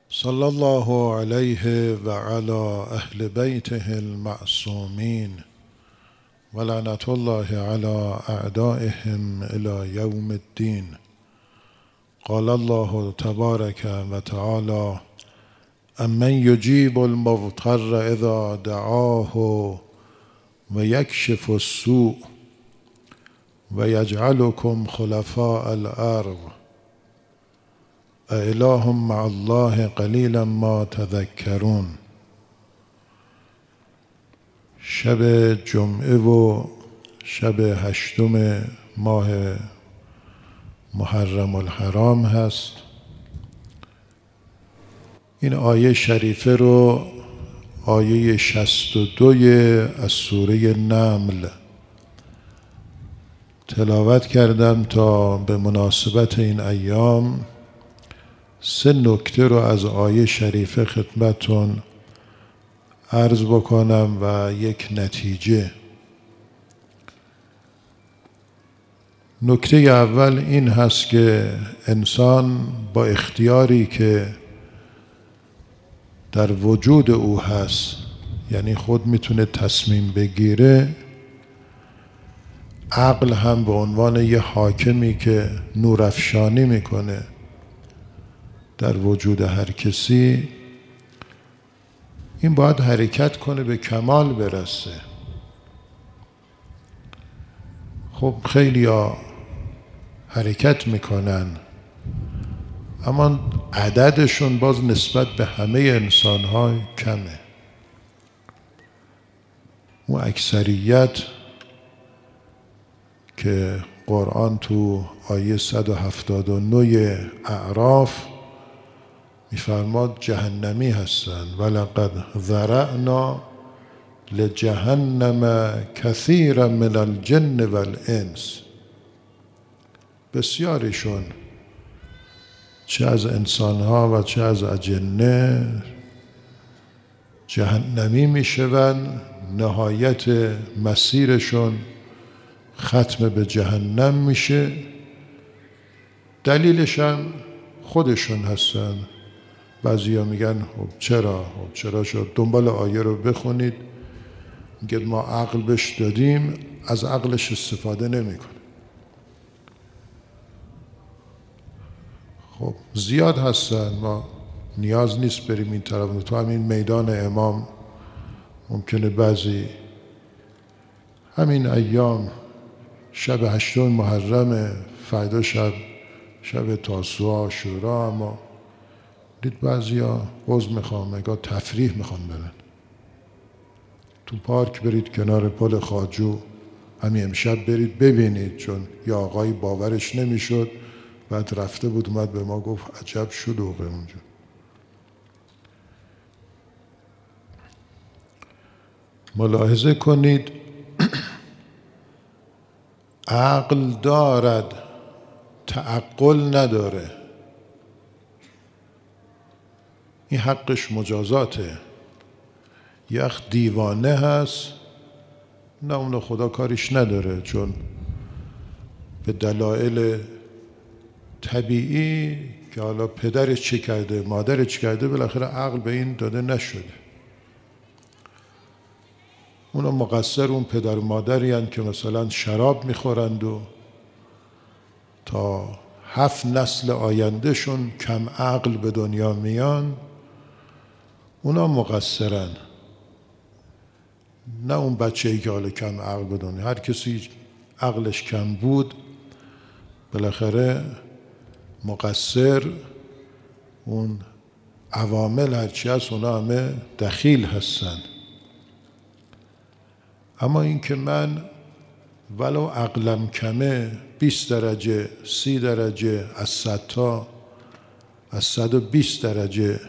صلی الله علیه و علی اهل بیته المعصومین و لعنت الله علی اعدائهم الی یوم الدین. قال الله تبارک و تعالی: امن یجیب المضطر اذا دعاه و یکشف السوء و یجعلکم خلفاء الارض اله مع الله قلیلا ما تذکرون. شب جمعه و شب 8 ماه محرم الحرام هست. این آیه شریفه رو آیه 62 از سوره نمل تلاوت کردم تا به مناسبت این ایام 3 نکته رو از آیه شریفه خدمتتون عرض بکنم و یک نتیجه. نکته اول این هست که انسان با اختیاری که در وجود او هست، یعنی خود میتونه تصمیم بگیره، عقل هم به عنوان یه حاکمی که نورافشانی میکنه در وجود هر کسی، این باید حرکت کنه به کمال برسه. خب خیلی ها حرکت میکنن اما عددشون باز نسبت به همه انسان ها کمه. اون اکثریت که قرآن تو آیه 179 اعراف میفرماد جهنمی هستن. ولقد ذرأنا لجهنم کثیرا من الجن والانس. بسیاریشون چه از انسانها و چه از اجنه جهنمی میشوند. نهایت مسیرشون ختم به جهنم میشه. دلیلش هم خودشون هستن. بعضیا میگن چرا شد؟ دنبال آیه رو بخونید. میگه ما عقل بهش دادیم، از عقلش استفاده نمیکنه. خب زیاد هستن، ما نیاز نیست بریم این طرف. تو همین میدان امام ممکنه بعضی همین ایام شب 8 محرم، فردا شب تاسوعا عاشورا، اما دید بعضیا عضو میخوام نگاه تفریح میخوام برن تو پارک. برید کنار پل خواجو، همین امشب برید ببینید. چون یه آقایی باورش نمیشد، بعد رفته بود اومد به ما گفت عجب شلوغه اونجا. ملاحظه کنید عقل دارد، تعقل نداره. این حقش مجازاته. یخ دیوانه هست، نه اونو خدا کاریش نداره، چون به دلایل طبیعی که حالا پدرش چی کرده مادرش چی کرده، بالاخره عقل به این داده نشده. اونا مقصر اون پدر و مادری هستند که مثلا شراب میخورند و تا 7 نسل آینده شون کم عقل به دنیا میان. اونا مقصرن، نه اون بچه‌ای که حالا کم عقل به دنیا. هر کسی عقلش کم بود بالاخره مقصر اون عوامل هرچی هست اونا همه دخیل هستن. اما این که من ولو عقلم کمه 20 درجه 30 درجه از 100 تا از 120 درجه،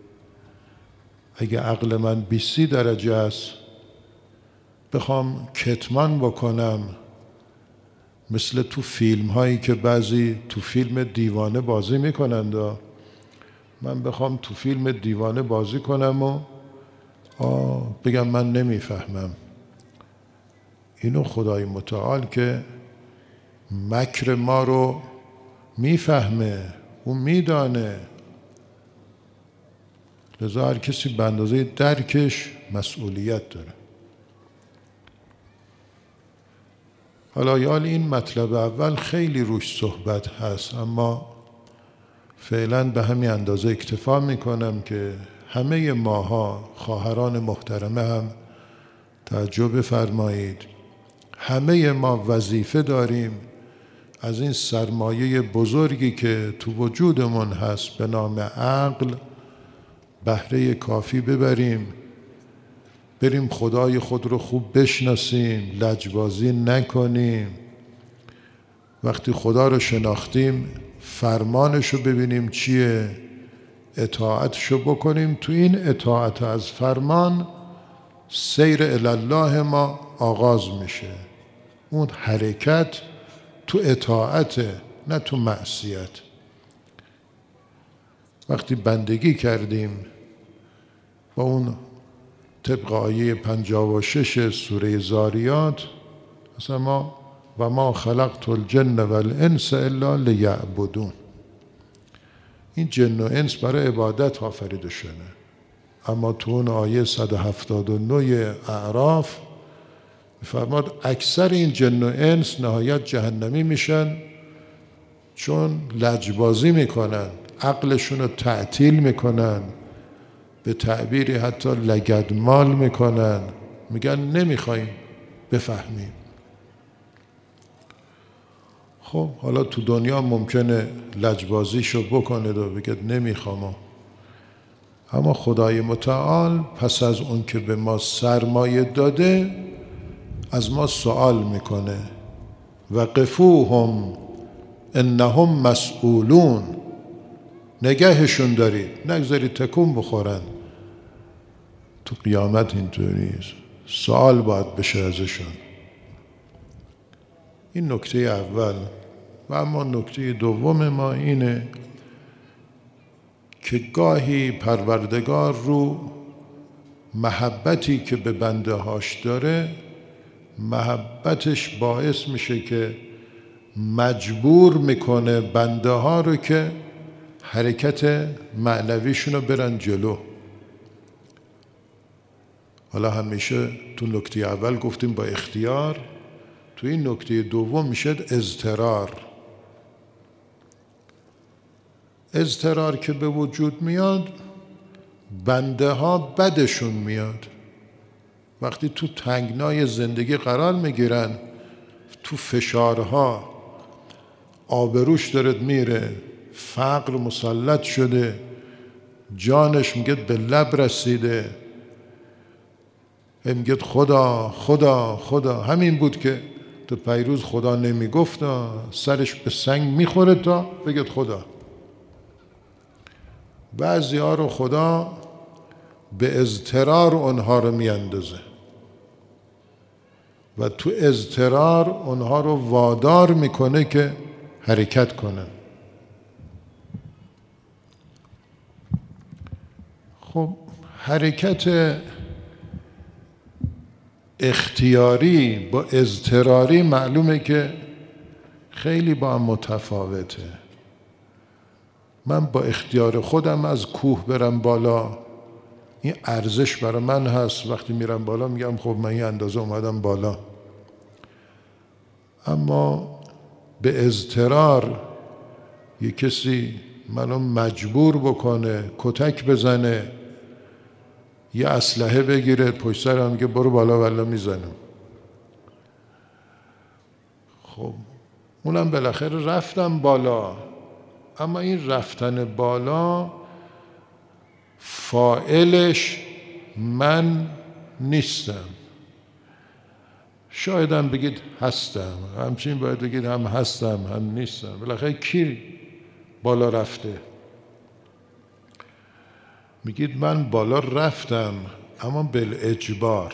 اگه عقل من 20 درجه است بخوام کتمان بکنم، مثل تو فیلم هایی که بعضی تو فیلم دیوانه بازی میکنند، من بخوام تو فیلم دیوانه بازی کنم و بگم من نمیفهمم، اینو خدای متعال که مکر ما رو میفهمه، اون میدانه. لذا هر کسی به اندازه درکش مسئولیت داره. حالا یال این مطلب اول خیلی روش صحبت هست، اما فعلا به همین اندازه اکتفا میکنم که همه ماها خواهران محترمه هم توجه بفرمایید، همه ما وظیفه داریم از این سرمایه بزرگی که تو وجودمون هست به نام عقل بهره کافی ببریم، بریم خدای خود رو خوب بشناسیم، لجبازی نکنیم، وقتی خدا رو شناختیم فرمانش رو ببینیم چیه، اطاعتش رو بکنیم. تو این اطاعت از فرمان سیر الله ما آغاز میشه. اون حرکت تو اطاعت، نه تو معصیت. وقتی بندگی کردیم با اون طبق آیه 56 سوره زاریات، مثلا ما و ما خلقت الجن والانس الا لیعبدون، این جن و انس برای عبادت آفریده شده. اما تو اون آیه 179 اعراف می‌فرماد اکثر این جن و انس نهایت جهنمی میشن، چون لجبازی میکنن، عقلشون رو تعطیل میکنن، به تعبیری حتی لگدمال میکنن، میگن نمیخوایم بفهمیم. خب حالا تو دنیا ممکنه لجبازیشو بکنه و بگه نمیخوام، اما خدای متعال پس از اون که به ما سرمایه داده از ما سوال میکنه وقفوهم انهم مسئولون، نگهشون دارید، نگذارید تکون بخورن. تو قیامت اینطوریست، سوال باید بشه ازشون. این نکته اول. و اما نکته دوم ما اینه که گاهی پروردگار رو محبتی که به بنده هاش داره، محبتش باعث میشه که مجبور میکنه بنده ها رو که حرکت معنویشون رو برن جلو. حالا همیشه تو نکته اول گفتیم با اختیار، تو این نکته دوم میشه اضطرار. اضطرار که به وجود میاد بنده ها بدشون میاد. وقتی تو تنگنای زندگی قرار میگیرن، تو فشارها، آبروش داره میره، فقر مسلط شده، جانش میگه به لب رسیده، میگه خدا خدا خدا. همین بود که تو پیروز خدا نمیگفت، سرش به سنگ میخوره تا بگید خدا. بعضی ها رو خدا به اضطرار اونها رو میاندازه و تو اضطرار اونها رو وادار میکنه که حرکت کنن. خب حرکت اختیاری با اضطراری معلومه که خیلی با هم متفاوته. من با اختیار خودم از کوه برم بالا، این ارزش برای من هست. وقتی میرم بالا میگم خب من این اندازه اومدم بالا. اما به اضطرار یک کسی منو مجبور بکنه، کتک بزنه، یه اسلحه بگیره پشت سرم میگه برو بالا، والا میزنم. خب اونم بالاخره رفتم بالا، اما این رفتن بالا فاعلش من نیستم. شایدم بگید هستم، همچنین باید بگید هم هستم هم نیستم. بالاخره کی بالا رفته؟ میگید من بالا رفتم اما بالاجبار.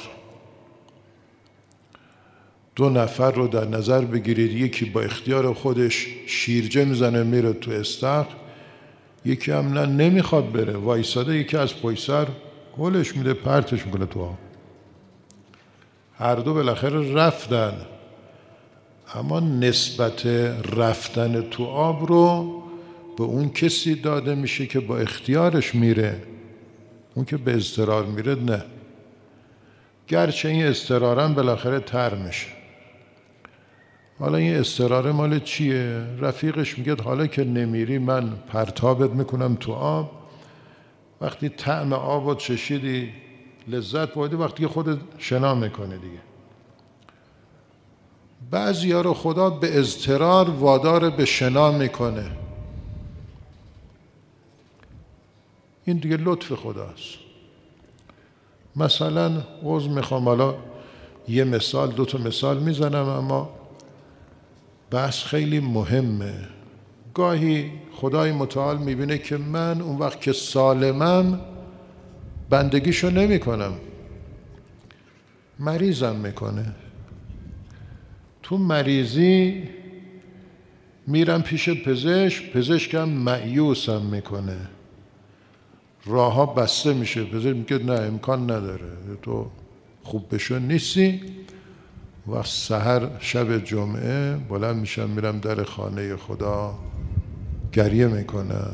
دو نفر رو در نظر بگیرید، یکی با اختیار خودش شیرجه میزنه میره تو استخر، یکی هم نه نمیخواد بره، وایساده، یکی از پشت سر گلش میده پرتش میکنه تو آب. هر دو بالاخره رفتن، اما نسبت رفتن تو آب رو به اون کسی داده میشه که با اختیارش میره. اون که به اضطرار میره نه، گرچه این اضطرارم بالاخره تر میشه. حالا این اضطرار مال چیه؟ رفیقش میگه حالا که نمیری من پرتابت میکنم تو آب، وقتی طعم آب رو چشیدی لذت بردی، وقتی که خودت شنا میکنه دیگه. بعضیا رو خدا به اضطرار وادار به شنا میکنه، این دیگه لطف خداست. مثلا عذر میخوام حالا یه مثال 2 تا مثال میزنم، اما بحث خیلی مهمه. گاهی خدای متعال میبینه که من اون وقت که سالمم بندگیشو نمی کنم، مریضم میکنه. تو مریضی میرم پیش پزشکم مایوسم میکنه، راه ها بسته میشه، پزشک میگه نه امکان نداره تو خوب بشو نیستی. و سحر شب جمعه بلند میشم میرم در خانه خدا، گریه میکنم،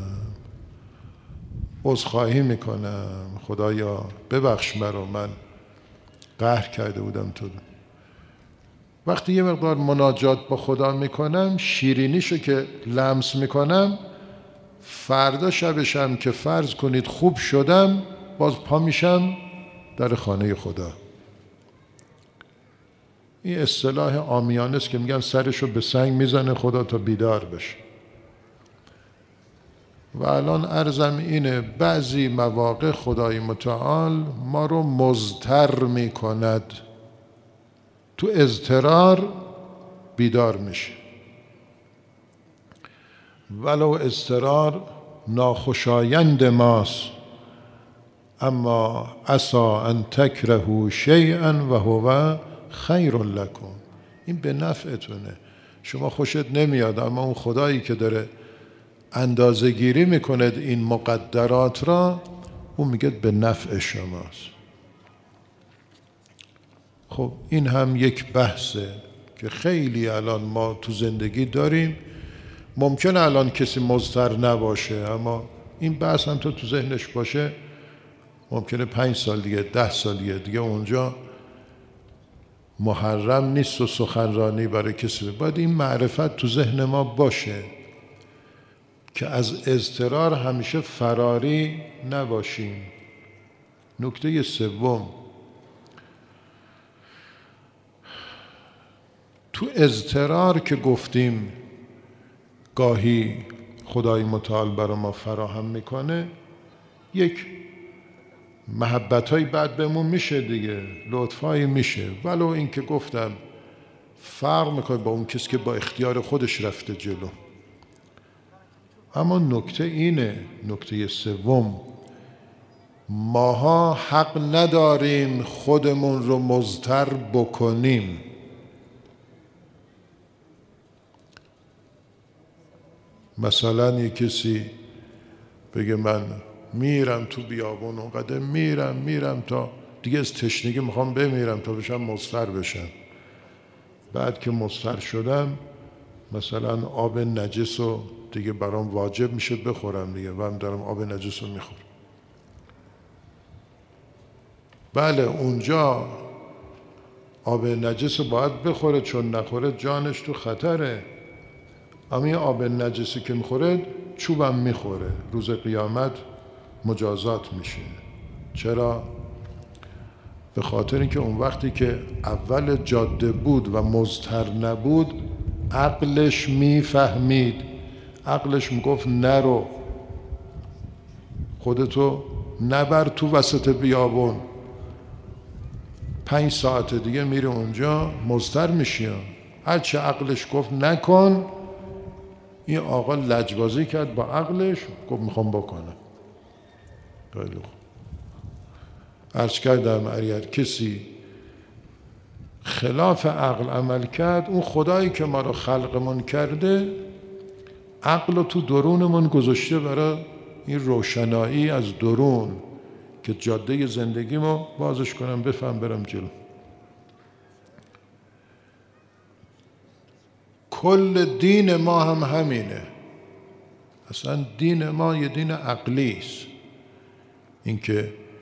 عذرخواهی میکنم، خدایا ببخش مرا، من قهر کرده بودم تو. وقتی یه مقدار مناجات با خدا میکنم، شیرینیشو که لمس میکنم، فردا شبشم که فرض کنید خوب شدم، باز پا میشم در خانه خدا. این اصطلاح عامیانه است که میگن سرشو به سنگ میزنه خدا تا بیدار بشه. و الان عرضم اینه بعضی مواقع خدای متعال ما رو مضطر میکند، تو اضطرار بیدار میشه، ولو اضطرار ناخوشایند ماست، اما عسى ان تکرهوا شیئا و هو خیر لکم. این به نفعتونه، شما خوشت نمیاد، اما اون خدایی که داره اندازه گیری میکند این مقدرات را، اون میگه به نفع شماست. خب این هم یک بحثه که خیلی الان ما تو زندگی داریم. ممکنه الان کسی مضطر نباشه، اما این بحث هم تو ذهنش باشه، ممکنه 5 سال دیگه 10 سال دیگه اونجا محرم نیست و سخنرانی برای کسی. باید این معرفت تو ذهن ما باشه که از اضطرار همیشه فراری نباشیم. نکته سوم، تو اضطرار که گفتیم گاهی خدای متعال برای ما فراهم میکنه، یک محبت‌های بعد بهمون میشه دیگه، لطفایی میشه، ولو این که گفتم فرق میکنه با اون کسی که با اختیار خودش رفته جلو. اما نکته اینه، نکته سوم، ماها حق نداریم خودمون رو مضطر بکنیم. مثلا یک کسی بگه من میرم تو بیابون، اونقدر میرم تا دیگه از تشنگی میخوام بمیرم تا بشم مضطر بشم. بعد که مضطر شدم مثلا آب نجس رو دیگه برام واجب میشه بخورم دیگه، و هم دارم آب نجس رو میخورم. بله اونجا آب نجس رو باید بخوره، چون نخوره جانش تو خطره. اما این آب نجسی که میخوره چوبم میخوره، روز قیامت مجازات میشه. چرا؟ به خاطر اینکه اون وقتی که اول جاده بود و مضطر نبود، عقلش میفهمید، عقلش میگفت نرو، خودتو نبر تو وسط بیابون، 5 ساعت دیگه میری اونجا مضطر میشی. هرچه عقلش گفت نکن، این آقا لجبازی کرد با عقلش، گفت میخوام بکنم. خیلی خوب. عرض کردم اگر کسی خلاف عقل عمل کرد، اون خدایی که ما رو خلقمون کرده عقل رو تو درونمون گذاشته برای این روشنایی از درون که جاده زندگیمو بازش کنم، بفهم برم جلو. کل دین ما هم همینه. اصلا دین ما یه دین عقلی است. اینکه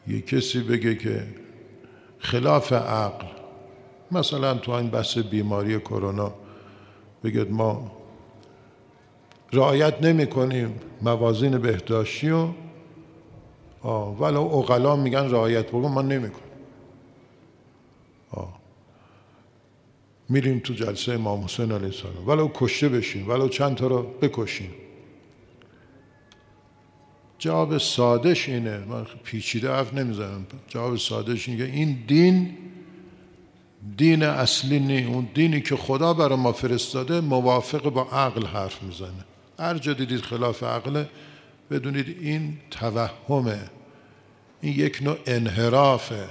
یه کسی بگه که خلاف عقل، مثلا تو این بحث بیماری کرونا بگید ما رعایت نمی کنیم موازین بهداشتی و ولو عقلا میگن رعایت بکن، ما نمی کنیم. میریم تو جلسه امام حسین علیه السلام ولو کشته بشیم، ولو چند تا رو بکشیم. جواب سادهش اینه، من پیچیده حرف نمیزنم، جواب سادهش اینه که این دین اصلی نی. اون دینی که خدا برای ما فرستاده موافق با عقل حرف میزنه. هر جا دیدید خلاف عقله بدونید این توهمه، این یک نوع انحرافه.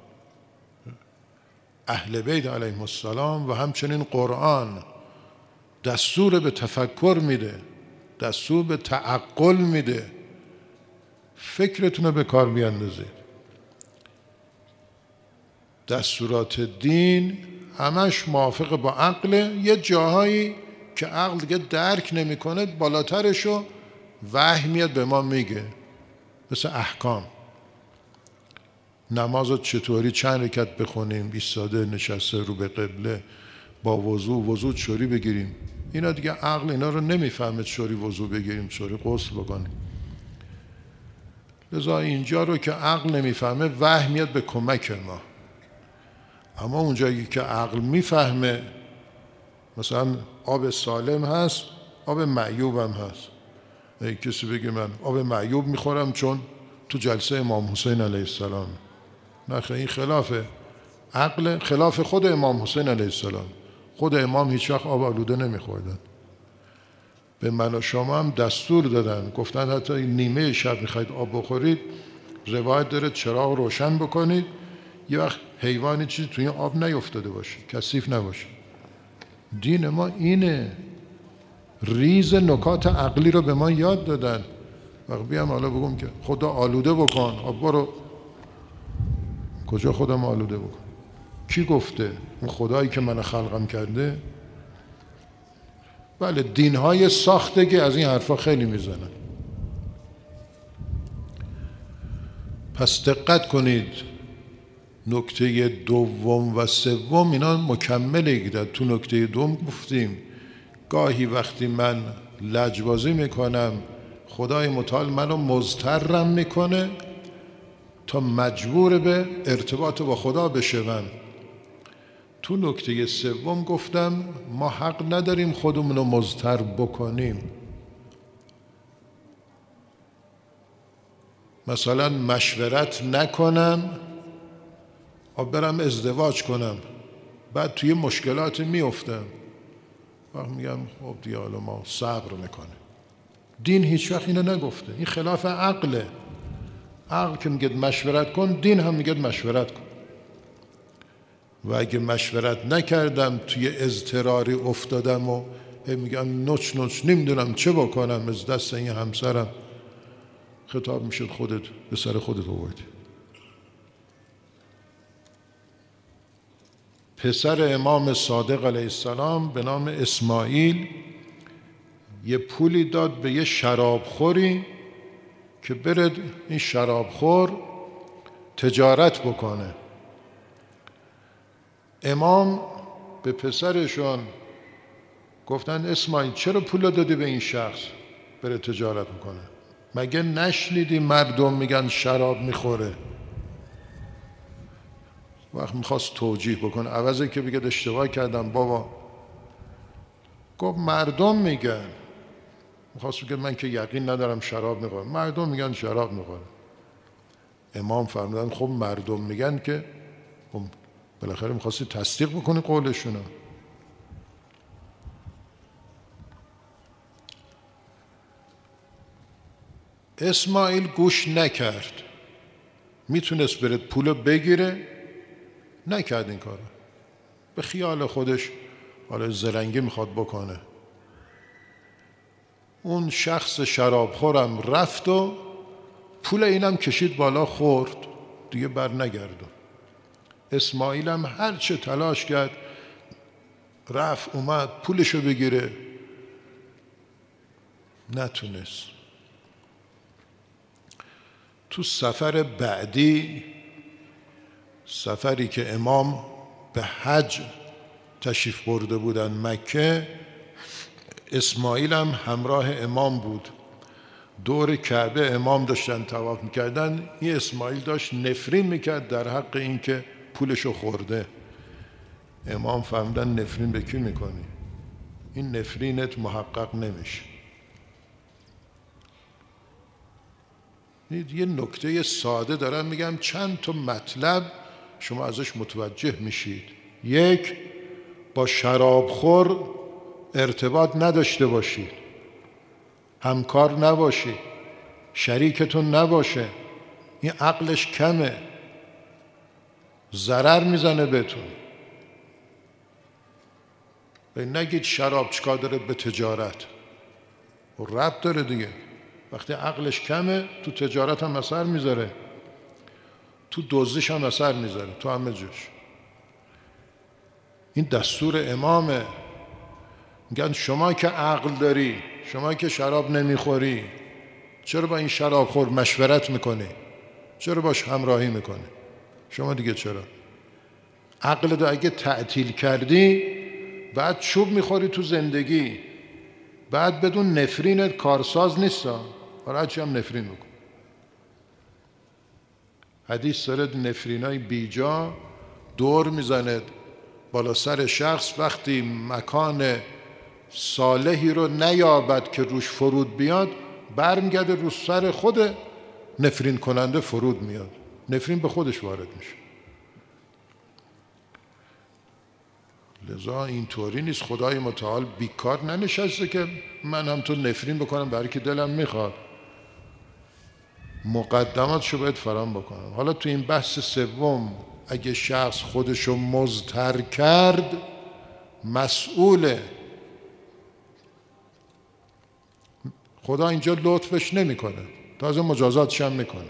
اهل بیت علیهم السلام و همچنین قرآن دستور به تفکر میده، دستور به تعقل میده. فکرتون رو به کار بیاندازید. دستورات دین همش موافق با عقله. یه جاهایی که عقل دیگه درک نمیکنه بالاترشو وحی میاد به ما میگه، مثل احکام. نماز رو چطوری چند رکعت بخونیم، ایستاده نشسته رو به قبله، با وضو چوری بگیریم. اینا دیگه عقل اینا رو نمیفهمه، چوری وضو بگیریم، چوری غسل بکنیم. لذا اینجا رو که عقل نمیفهمه وحی میاد به کمک ما. اما اونجایی که عقل میفهمه، مثلا آب سالم هست، آب معیوب هم هست. کسی بگه من آب معیوب میخورم چون تو جلسه امام حسین علیه السلام. نه، این خلاف عقل، خلاف خود امام حسین علیه السلام. خود امام هیچ وقت آب آلوده نمیخوردن. به من و شما هم دستور دادن، گفتن حتی نیمه شب میخواید آب بخورید روایت داره چراغ روشن بکنید، یه وقت حیوانی چیزی توی آب نیفتاده باشه، کثیف نباشه. دین ما اینه، ریز نکات عقلی رو به ما یاد دادن. وقت بیام حالا بگم که خدا آلوده بکن، برو کجا خودم آلوده بکن؟ کی گفته؟ اون خدایی که من خلقم کرده؟ بله، دینهای ساختگی از این حرفا خیلی میزنن. پس دقت کنید، نکته دوم و سوم اینا مکمل یکدیگر. تو نکته دوم گفتیم گاهی وقتی من لجبازی میکنم خدای متعال منو مضطرم میکنه تا مجبور به ارتباط با خدا بشوم. تو نکته سوم گفتم ما حق نداریم خودمون رو مضطر بکنیم. مثلا مشورت نکنم برم ازدواج کنم، بعد توی مشکلات میافتم، وقت میگم خب دیگه حالا ما صبر میکنه. دین هیچ وقت اینو نگفته، این خلاف عقله. عقل که میگه مشورت کن، دین هم میگه مشورت کن. و اگه مشورت نکردم توی اضطراری افتادم و میگم نوچ نمیدونم چه بکنم، از دست این همسرم، خطاب میشد خودت به سر خودت آوردی. پسر امام صادق علیه السلام به نام اسماعیل یه پولی داد به یه شرابخوری که بره این شرابخور تجارت بکنه. امام به پسرشون گفتن اسماعیل چرا پول دادی به این شخص بره تجارت بکنه؟ مگه نشنیدی مردم میگن شراب میخوره؟ وقت میخواست توجیه بکنه، عوضی که بگه اشتباه کردم بابا، گفت مردم میگن. میخواست بگه من که یقین ندارم شراب میخورم، مردم میگن شراب میخوره. امام فرمودن خب مردم میگن که خب بالاخره میخواستی تصدیق بکنی قولشونو. اسماعیل گوش نکرد، میتونست بره پولو بگیره، نکرد این کارو. به خیال خودش حالا زرنگی میخواد بکنه. اون شخص شرابخورم رفت و پول اینم کشید بالا، خورد، دیگه بر نگردون. اسماعیلم هر چه تلاش کرد رفت اومد پولشو بگیره، نتونست. تو سفر بعدی، سفری که امام به حج تشریف برده بودن مکه، اسماعیل هم همراه امام بود. دور کعبه امام داشتن طواف میکردن، این اسماعیل داشت نفرین میکرد در حق اینکه پولشو خورده. امام فهمیدن نفرین به کی میکنی؟ این نفرینت محقق نمیشه. یه نکته ساده دارم میگم، چند تا مطلب شما ازش متوجه میشید. یک، با شرابخور ارتباط نداشته باشید، همکار نباشید، شریکتون نباشه. این عقلش کمه، ضرر میزنه بهتون. نگید شراب چیکار داره به تجارت، و ربط داره دیگه. وقتی عقلش کمه تو تجارت هم اثر میذاره، تو دزدیش هم اثر میذاره، تو همه جوش. این دستور امامه. میگن شما که عقل داری، شما که شراب نمیخوری، چرا با این شرابخور مشورت میکنی؟ چرا باش همراهی میکنی؟ شما دیگه چرا؟ عقلتو اگه تعطیل کردی، بعد چوب میخوری تو زندگی، بعد بدون نفرینت کارساز نیستا، برای چی هم نفرین بکن. حدیث داره نفرینای بیجا دور میزنه بالا سر شخص، وقتی مکان صالحی رو نیابد که روش فرود بیاد، برمیگرده رو سر خود نفرین کننده فرود میاد، نفرین به خودش وارد میشه. لذا اینطوری نیست. خدای متعال بیکار ننشسته که من هم تو نفرین بکنم برای که دلم میخواد. مقدماتشو باید فراهم بکنم. حالا تو این بحث سوم، اگه شخص خودشو مضطر کرد، مسئوله. خدا اینجا لطفش نمیکنه، تازه مجازاتش هم میکنه.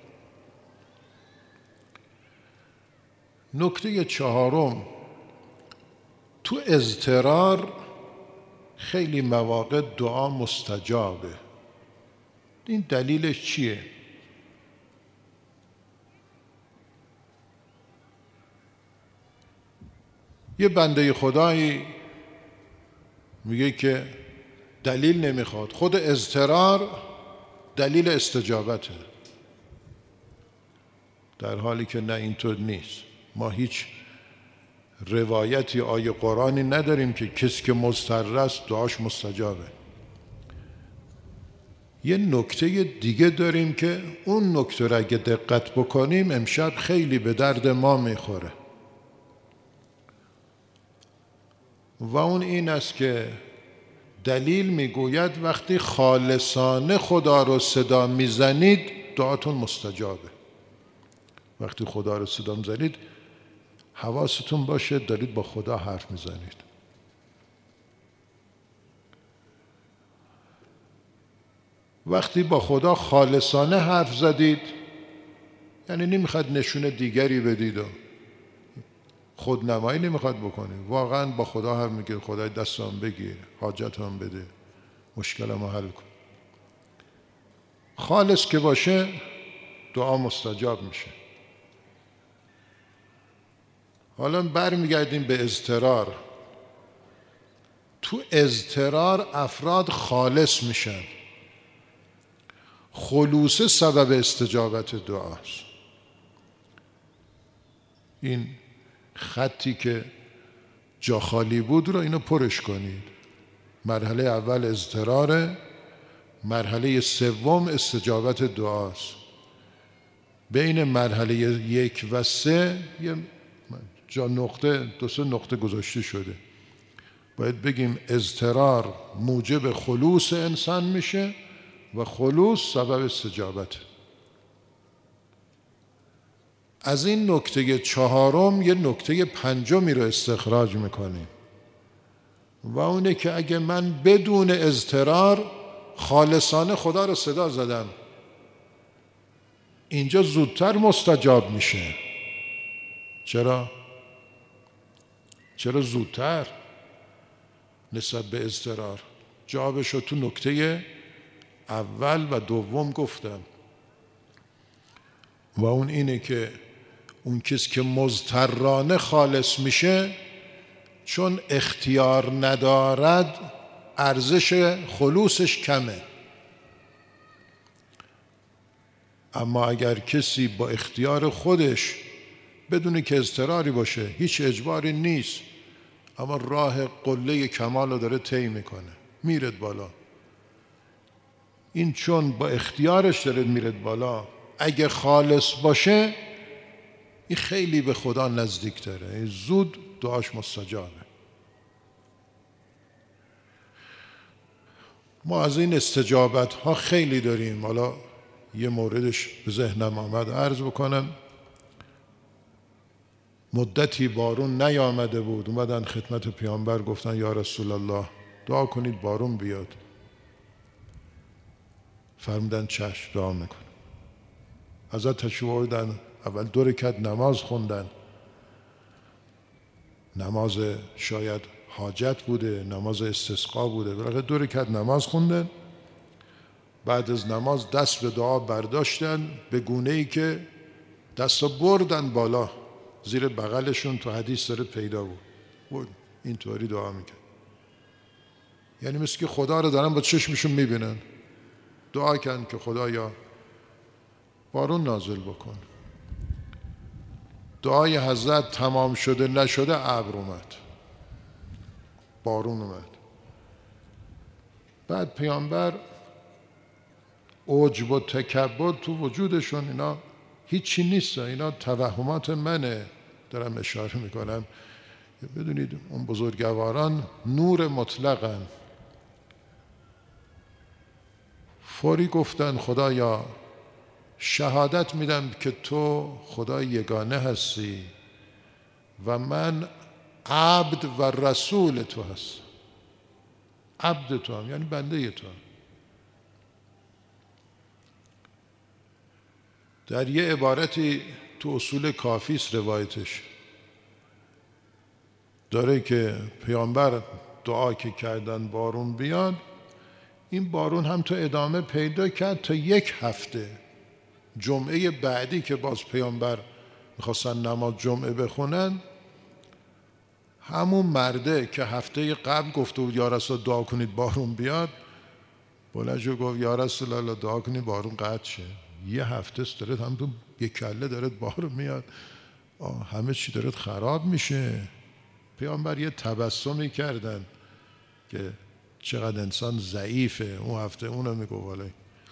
نکته چهارم، تو اضطرار خیلی مواقع دعا مستجابه. این دلیلش چیه؟ یه بنده خدایی میگه که دلیل نمیخواد، خود اضطرار دلیل استجابته، در حالی که نه، اینطور نیست. ما هیچ روایتی آیه قرآنی نداریم که کسی که مضطر است دعاش مستجابه. یه نکته دیگه داریم که اون نکته را اگه دقت بکنیم امشب خیلی به درد ما میخوره، و اون این است که دلیل میگوید وقتی خالصانه خدا رو صدا میزنید دعاتون مستجابه. وقتی خدا رو صدا میزنید حواستون باشه دارید با خدا حرف میزنید. وقتی با خدا خالصانه حرف زدید، یعنی نمیخواد نشونه دیگری بدید و خودنمایی نمیخواد بکنید، واقعا با خدا حرف میگید، خدای دستم بگیر، حاجتم بده، مشکلمو حل کن. خالص که باشه دعا مستجاب میشه. حالا برمیگردیم به اضطرار. تو اضطرار افراد خالص میشن. خلوص سبب استجابت دعاست. این خطی که جا خالی بود رو اینو پرش کنید. مرحله اول اضطراره، مرحله سوم استجابت دعاست. بین مرحله 1 و 3 یه جا نقطه، 2-3 نقطه گذاشته شده. باید بگیم اضطرار موجب خلوص انسان میشه و خلوص سبب استجابت. از این نکته چهارم یه نکته پنجمی رو استخراج میکنیم، و اونه که اگه من بدون اضطرار خالصانه خدا رو صدا زدم، اینجا زودتر مستجاب میشه. چرا زودتر نسبت به اضطرار؟ جوابش رو تو نکته اول و دوم گفتم. و اون اینه که اون کسی که مضطرانه خالص میشه چون اختیار ندارد ارزش خلوصش کمه. اما اگر کسی با اختیار خودش بدون که اضطراری باشه، هیچ اجباری نیست، اما راه قله کمال رو داره طی میکنه، میرد بالا، این چون با اختیارش داره میرد بالا، اگه خالص باشه این خیلی به خدا نزدیک داره، زود دعاش مستجابه. ما از این استجابت ها خیلی داریم. حالا یه موردش به ذهنم آمد عرض بکنم. مدتی بارون نیامده بود، اومدن خدمت پیامبر گفتن یا رسول الله دعا کنید بارون بیاد. فرمودن چشم دعا میکنم. حضرت تشریف آوردن، اول 2 رکعت نماز خوندن، نماز شاید حاجت بوده، نماز استسقا بوده، بالاخره 2 رکعت نماز خوندن. بعد از نماز دست به دعا برداشتن به گونه‌ای که دستا بردن بالا، زیر بغلشون، تو حدیث داره پیدا بود، اینطوری دعا میکرد. یعنی مثل که خدا رو دارن با چشمشون میبینن. دعا کن که خدایا بارون نازل بکن. دعای حضرت تمام شده نشده ابر اومد، بارون اومد. بعد پیامبر عجب و تکبر تو وجودشون، اینا هیچی نیست، اینا توهمات منه، دارم اشاره میکنم. بدونید اون بزرگواران نور مطلقن. فوری گفتن خدایا شهادت میدم که تو خدا یگانه هستی و من عبد و رسول تو هستم. عبد تو هم یعنی بنده تو هم. در یه عبارتی تو اصول کافی است، روایتش داره که پیامبر دعا که کردن بارون بیاد، این بارون هم تو ادامه پیدا کرد تا 1 هفته. جمعه بعدی که باز پیامبر میخواستن نماز جمعه بخونن، همون مرده که هفته قبل گفته بود یا رسول دعا کنید بارون بیاد، بلند شد گفت یا رسول الله دعا کنید بارون قطع شه. 1 هفته است داره هم تو یک کله داره بارون میاد، همه چی داره خراب میشه. پیامبر یه تبسمی کردن که چقدر انسان ضعیفه. اون هفته اونو میگو والای.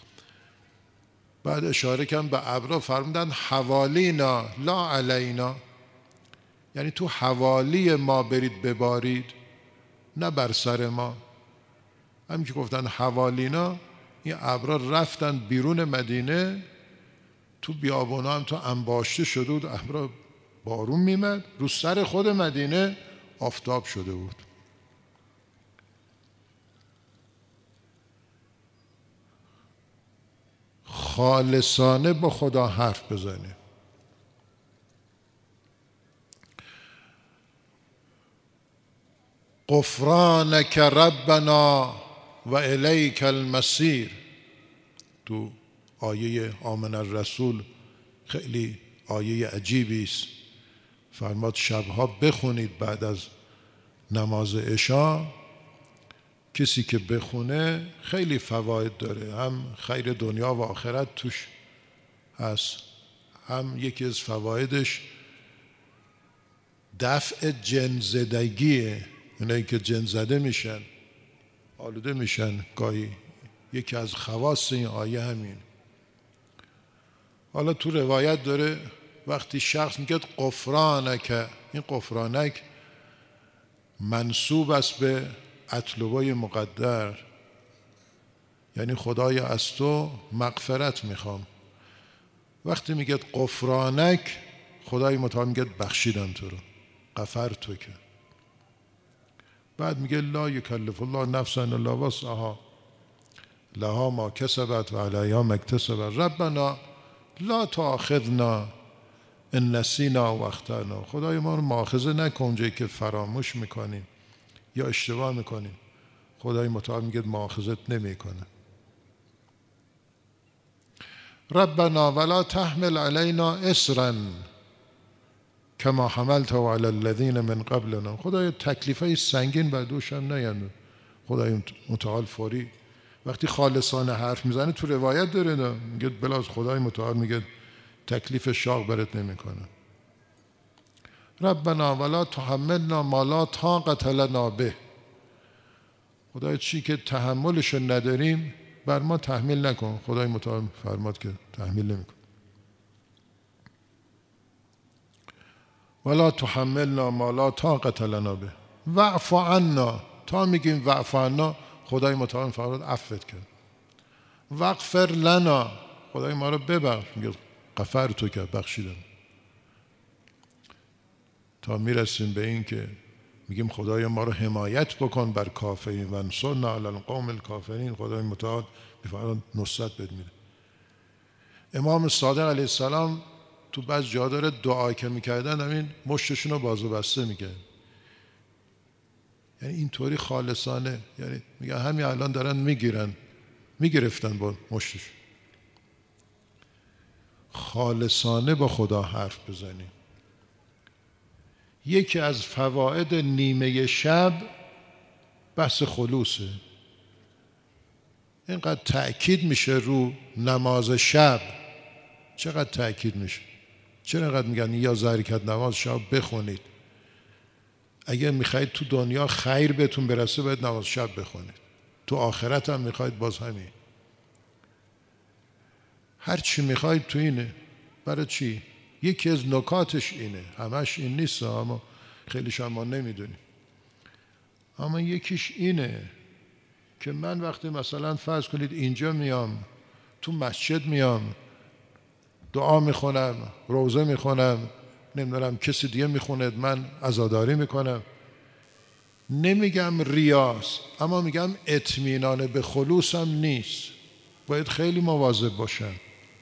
بعد اشاره کردن به ابرا، فرمودن حوالینا لا علینا، یعنی تو حوالی ما برید ببارید، نه بر سر ما. همین که گفتن حوالینا، این ابرا رفتن بیرون مدینه، تو بیابونا هم تو انباشته شده بود، ابرا بارون میمد، رو سر خود مدینه آفتاب شده بود. خالصانه با خدا حرف بزنیم. غفرانک ربنا و الیک المصیر. تو آیه آمن الرسول خیلی آیه عجیبی است. فرماد شبها بخونید بعد از نماز عشا. کسی که بخونه خیلی فواید داره، هم خیر دنیا و آخرت توش هست، هم یکی از فوایدش دفع جن‌زدگیه. اونایی که جن زده میشن، آلوده میشن گاهی، یکی از خواص این آیه همین. حالا تو روایت داره وقتی شخص میگه غفرانک، این غفرانک منسوب است به اطلبای مقدر، یعنی خدایا از تو مغفرت میخوام. وقتی میگه غفرانک، خدای متعال میگه بخشیدم تو رو، غفرت که. بعد میگه لا یکلف الله نفسا الا وسعها لها ما کسبت و علیها ما اکتسبت ربنا لا تؤاخذنا ان نسینا و اخطانا. خدای ما رو مؤاخذه نکن جایی که فراموش میکنیم یا اشتباه میکنیم. خدای متعال میگه مؤاخذت نمیکنه. ربنا ولا تحمل علینا اصرا کما حملته علی الذین من قبلنا. خدای تکلیفای سنگین بر دوشم نیند. خدای متعال فوری وقتی خالصانه حرف میزنه تو روایت داره میگه بلاز خدای متعال میگه تکلیف شاق برات نمیکنه. ربنا ولا تحملنا ما لا طاقة لنا به. خدای چی که تحملش نداریم بر ما تحمیل نکن. خدای متعال فرماد که تحمیل نمیکن. ولا تحملنا ما لا طاقة لنا به واعف عنا. تا میگیم واعف عنا خدای متعال فرمود عفوت کن. واغفر لنا. خدای ما رو ببخش. میگه غفرت که بخشیدم. تا میرسیم به این که میگیم خدای ما رو حمایت بکن بر کافرین و انصرنا علی القوم الکافرین. خدای متعال میفرماد نصرت بد میده. امام صادق علیه السلام تو بعض جا داره دعا که میکردن همین مشتشون رو باز و بسته میکرد. یعنی اینطوری خالصانه، یعنی میگن همین الان دارن میگرفتن با مشتش. خالصانه با خدا حرف بزنیم. یکی از فواید نیمه شب بحث خلوصه. اینقدر تأکید میشه رو نماز شب. چقدر تأکید میشه؟ چرا اینقدر میگن یا حرکت نماز شب بخونید؟ اگر میخواید تو دنیا خیر بهتون برسه باید نماز شب بخونید. تو آخرت هم میخواید باز همین. هر چی میخواید تو اینه. برای چی؟ یکی از نکاتش اینه. همش این نیست اما خیلیش هم ما نمیدونیم. اما یکیش اینه که من وقتی مثلا فرض کنید اینجا میام تو مسجد میام دعا میخونم، روزه میخونم، نمیدونم کسی دیگه میخونه من عزاداری میکنم، نمیگم ریاست اما میگم اطمینان به خلوصم نیست. باید خیلی مواظب باشم.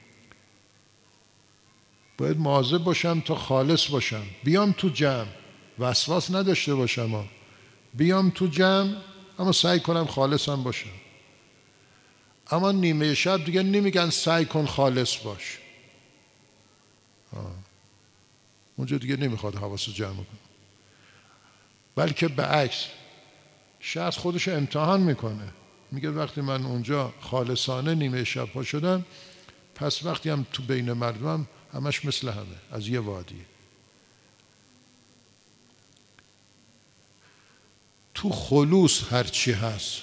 باید مواظب باشم تا خالص باشم. بیام تو جمع وسواس نداشته باشم. بیام تو جمع اما سعی کنم خالصم باشم. اما نیمه شب دیگه نمیگن سعی کن خالص باش. اونجا دیگه نمیخواد حواس جمع کنه. بلکه به عکس شخص خودش امتحان میکنه. میگه وقتی من اونجا خالصانه نیمه شب پا شدم پس وقتی هم تو بین مردمم همش مثل همه از یه وادی. تو خلوص هرچی هست.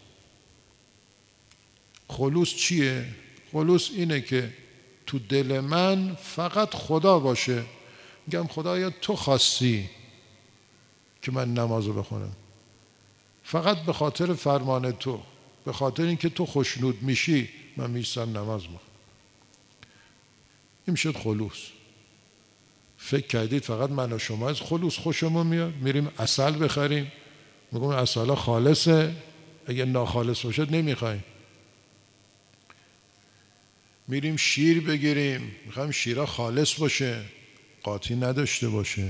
خلوص چیه؟ خلوص اینه که تو دل من فقط خدا باشه. میگم خدایا تو خواستی که من نمازو بخونم، فقط به خاطر فرمان تو، به خاطر اینکه تو خوشنود میشی من میستم نماز بخونم. این میشه خلوص. فکر کردید فقط من و شما از خلوص خوشمون میاد؟ میریم عسل بخریم میگم عسل خالصه، اگه ناخالص باشه نمیخوایم. میریم شیر بگیریم میخوایم شیرها خالص باشه، قاطی نداشته باشه.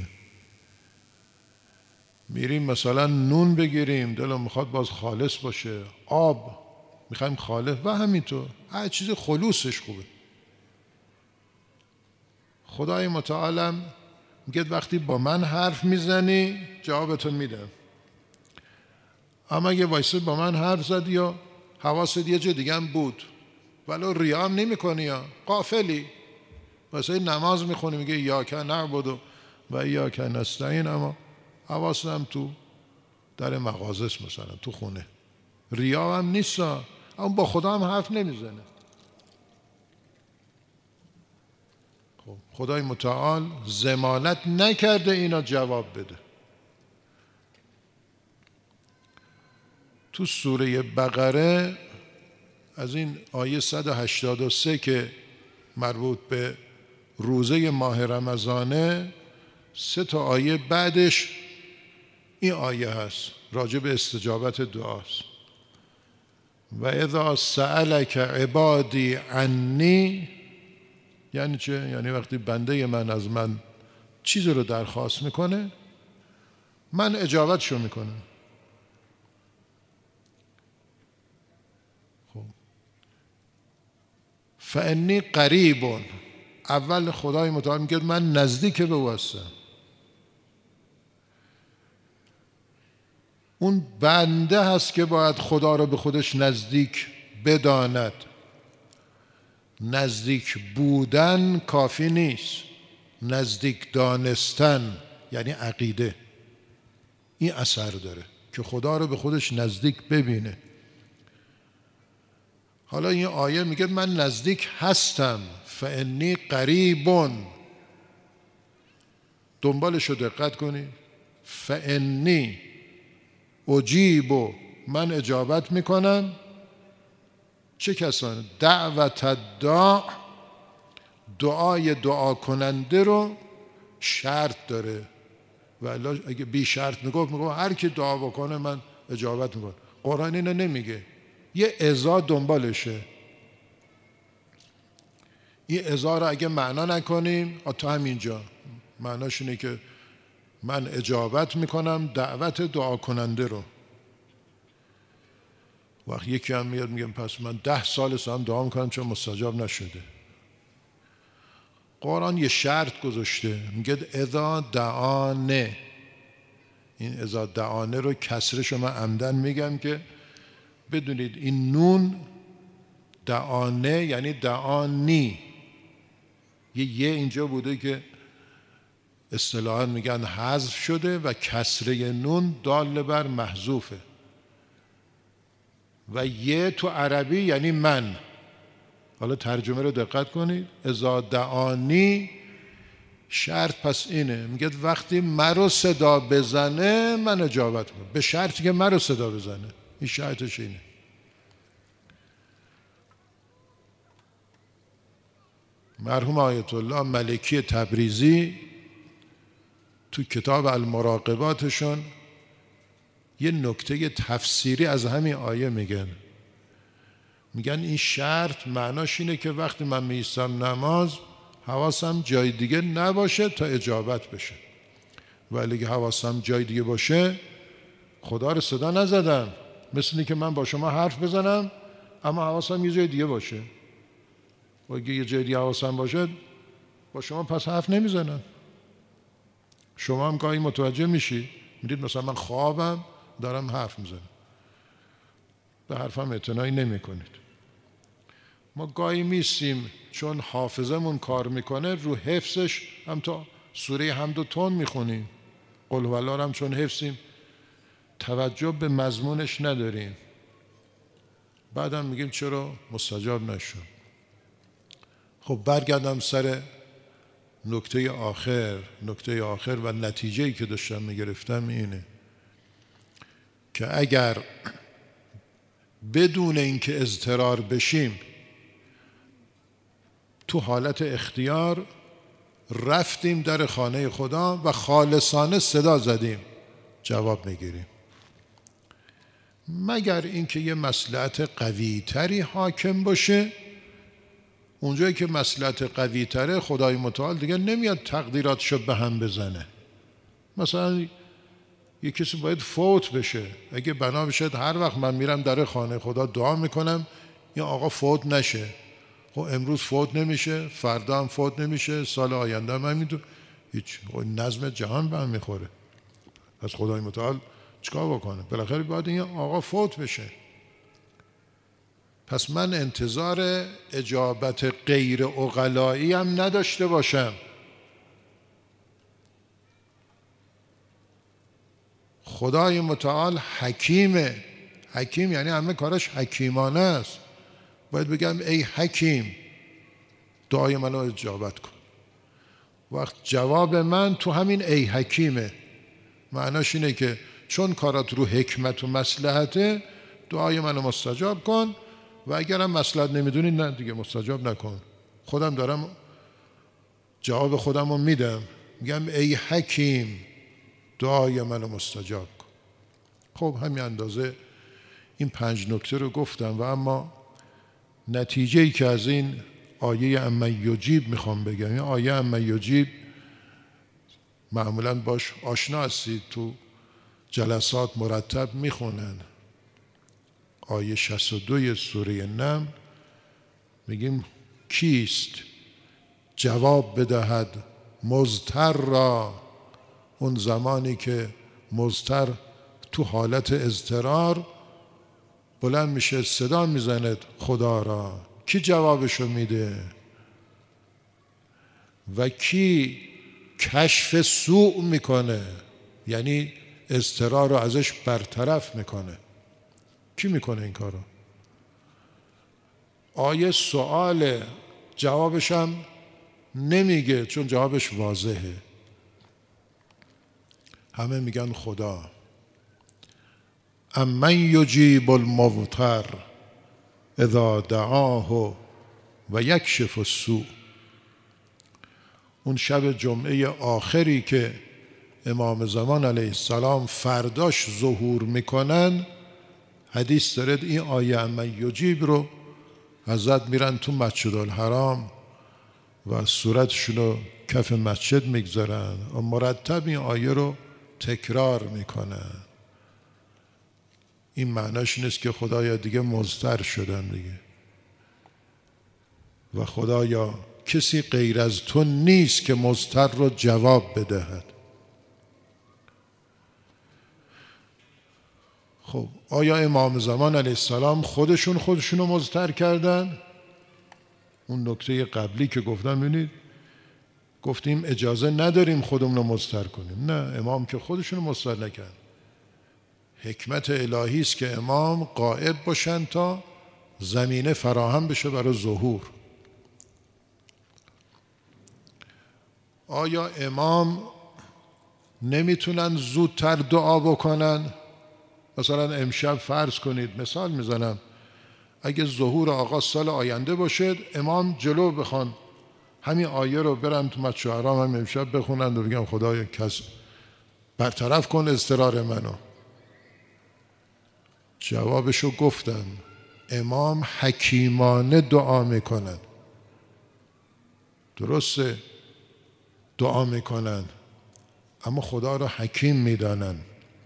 میریم مثلا نون بگیریم دلم میخواد باز خالص باشه. آب میخوایم خالص و همینطور. هر چیز خلوصش خوبه. خدای متعال میگه وقتی با من حرف میزنی جوابتو میدم. اما اگه وایسه با من حرف زدی یا حواست یه جا دیگه هم بود ولو ریا هم نمی کنی یا غافلی واسه نماز میخونی میگه ایاک نعبد و ایاک نستعین اما حواست هم تو در مغازه مثلا تو خونه. ریا هم نیست اما با خدا هم حرف نمیزنه. خب خدای متعال ضمانت نکرده اینا جواب بده. تو سوره بقره از این آیه 183 که مربوط به روزه ماه رمضانه 3 آیه بعدش این آیه هست راجع به استجابت دعاست. و اذا سألک عبادی عنی یعنی چه؟ یعنی وقتی بنده من از من چیزی رو درخواست میکنه من اجابتشو میکنم. فانی قریب. اول خدای متعال میگه من نزدیک به او هستم. اون بنده هست که باید خدا رو به خودش نزدیک بداند. نزدیک بودن کافی نیست، نزدیک دانستن یعنی عقیده. این اثر داره که خدا رو به خودش نزدیک ببینه. حالا این آیه میگه من نزدیک هستم، فانی قریب. دنبالش رو دقت کنید. فانی اجیب، من اجابت میکنم. چه کسانی؟ دعوت الداع، دعای دعا کننده رو شرط داره. ولی اگه بی شرط میگفت هر کی دعا بکنه من اجابت میکنم. قرآن اینو نمیگه، یه اذا دنبالشه. این اذا رو اگه معنا نکنیم تا همینجا معناش اینه که من اجابت میکنم دعوت دعا کننده رو. وقتی یکی هم میاد میگم پس من 10 سال هم دعا میکنم چون مستجاب نشده. قرآن یه شرط گذاشته، میگه اذا دعانه. این اذا دعانه رو کسرش من عمدن میگم که بدونید این نون دعانه یعنی دعانی. یه اینجا بوده که اصطلاحاً میگن حذف شده و کسره نون دال بر محذوفه. و یه تو عربی یعنی من. حالا ترجمه رو دقت کنید. اذا دعانی شرط پس اینه، میگه وقتی مرا صدا بزنه من اجابت کنم، به شرطی که مرا صدا بزنه. این شرطش اینه. مرحوم آیت الله ملکی تبریزی تو کتاب المراقباتشون یه نکته تفسیری از همین آیه میگن این شرط معناش اینه که وقتی من میایستم نماز حواسم جای دیگه نباشه تا اجابت بشه. ولی اگه حواسم جای دیگه باشه خدا رو صدا نزدم. مثل اینه که من با شما حرف بزنم اما حواسم یه جای دیگه باشه. و اگه یه جای دیگه حواسم باشه با شما پس حرف نمیزنم. شما هم گاهی متوجه میشی، میدید مثلا من خوابم دارم حرف میزنم، به حرفم اعتنایی نمی کنید. ما گاهی میستیم چون حافظمون کار میکنه رو حفظش هم تا سوره حمد و تون میخونیم، قل هوالله هم چون حفظیم توجه به مضمونش نداریم. بعدم میگیم چرا مستجاب نشد. خب برگردم سر نکته آخر و نتیجه‌ای که داشتم میگرفتم اینه که اگر بدون اینکه اضطرار بشیم تو حالت اختیار رفتیم در خانه خدا و خالصانه صدا زدیم جواب میگیریم، مگر اینکه یه مصلحت قوی تری حاکم باشه. اونجایی که مصلحت قوی تره خدای متعال دیگه نمیاد تقدیراتشو به هم بزنه. مثلا یه کسی باید فوت بشه، اگه بنا بشه هر وقت من میرم در خانه خدا دعا میکنم یا آقا فوت نشه. خب امروز فوت نمیشه، فردا هم فوت نمیشه، سال آینده هم همینطور، هیچ نظم جهان به هم میخوره. پس خدای متعال چیکار بکنه؟ بالاخره باید این آقا فوت بشه. پس من انتظار اجابت غیر عقلایی هم نداشته باشم. خدای متعال حکیمه. حکیم یعنی همه کارش حکیمانه است. باید بگم ای حکیم دعای منو اجابت کن. وقت جواب من تو همین ای حکیمه. معناش اینه که چون کارات رو حکمت و مصلحته دعای منو مستجاب کن و اگرم مصلحت نمیدونی نه دیگه مستجاب نکن. خودم دارم جواب خودم رو میدم، میگم ای حکیم دعای منو مستجاب کن. خب همین اندازه این 5 نکته رو گفتم و اما نتیجه‌ای که از این آیه اما یجیب میخوام بگم. این آیه اما یجیب معمولاً باش آشنا هستید، تو جلسات مرتب میخونن. آیه 62 سوره نمل میگیم کیست جواب بدهد مضطر را، اون زمانی که مضطر تو حالت اضطرار بلند میشه صدا میزند خدا را، کی جوابشو میده و کی کشف سوء میکنه، یعنی اضطرار رو ازش برطرف میکنه. کی میکنه این کارو؟ آیه سوال جوابش هم نمیگه چون جوابش واضحه. همه میگن خدا. امن یجیب المضطر اذا دعاه و یکشف السوء. اون شب جمعه آخری که امام زمان علیه السلام فرداش ظهور میکنن، حدیث دارد این آیه امن یجیب رو حضرت میرن تو مسجد الحرام و صورتشون رو کف مسجد میگذارن و مرتب این آیه رو تکرار میکنن. این معناش نیست که خدایا دیگه مضطر شدم دیگه و خدایا کسی غیر از تو نیست که مضطر رو جواب بدهد. خب آیا امام زمان علیه السلام خودشون رو مضطر کردن؟ اون نکته قبلی که گفتم ببینید، گفتیم اجازه نداریم خودمون رو مضطر کنیم. نه، امام که خودشون رو مضطر نکرد. حکمت الهی است که امام غائب باشن تا زمینه فراهم بشه برای ظهور. آیا امام نمیتونن زودتر دعا بکنن؟ مثلا امشب فرض کنید، مثال میزنم، اگه ظهور آقا سال آینده باشد، امام جلو بخوان همین آیه رو برن تو مسجد الحرام هم امشب بخونن و بگم خدای کس برطرف کن اضطرار منو. جوابشو گفتم، امام حکیمانه دعا میکنن. درسته دعا میکنن اما خدا رو حکیم میدانن.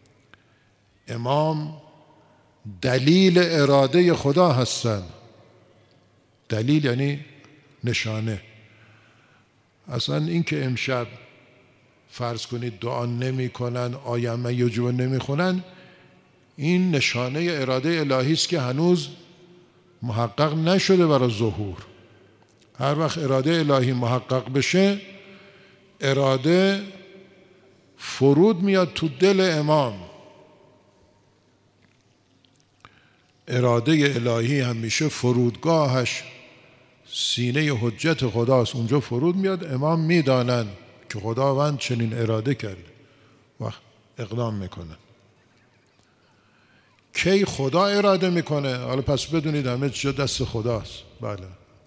امام دلیل اراده خدا هستن. دلیل یعنی نشانه. اصلا این که امشب فرض کنید دعا نمی کنن، آیه امن یجیب نمی خونن، این نشانه اراده الهی است که هنوز محقق نشده برای ظهور. هر وقت اراده الهی محقق بشه، اراده فرود میاد تو دل امام. اراده الهی همیشه فرودگاهش سینه حجت خداست، اونجا فرود میاد. امام میدانن که خداوند چنین اراده کرده و اقدام میکنن. کی خدا اراده میکنه؟ حالا پس بدونید همه چیز دست خداست. بله،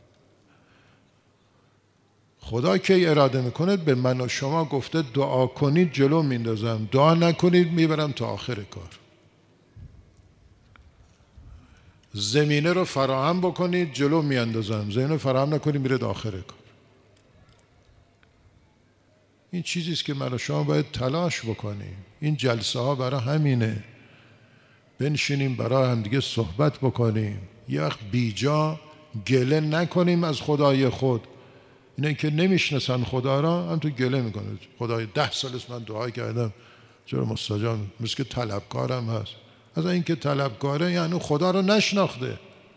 خدا کی اراده میکنه؟ به من و شما گفته دعا کنید جلو میندازم، دعا نکنید میبرم تا آخر کار. زمینه رو فراهم بکنید جلو میاندازم، زمینه رو فراهم نکنید میره تا آخر کار. این چیزی است که من و شما باید تلاش بکنیم. این جلسه ها برای همینه، بنشینیم برای هم دیگه صحبت بکنیم، یه وقت بیجا گله نکنیم از خدای خود. اینه که نمیشناسن خدا را هم تو گله میکنه. خدای 10 سال است من دعا کردم چرا مستجاب؟ مثل که طلبکارم هست. از این که طلبکاره یعنی خدا رو نشناخته.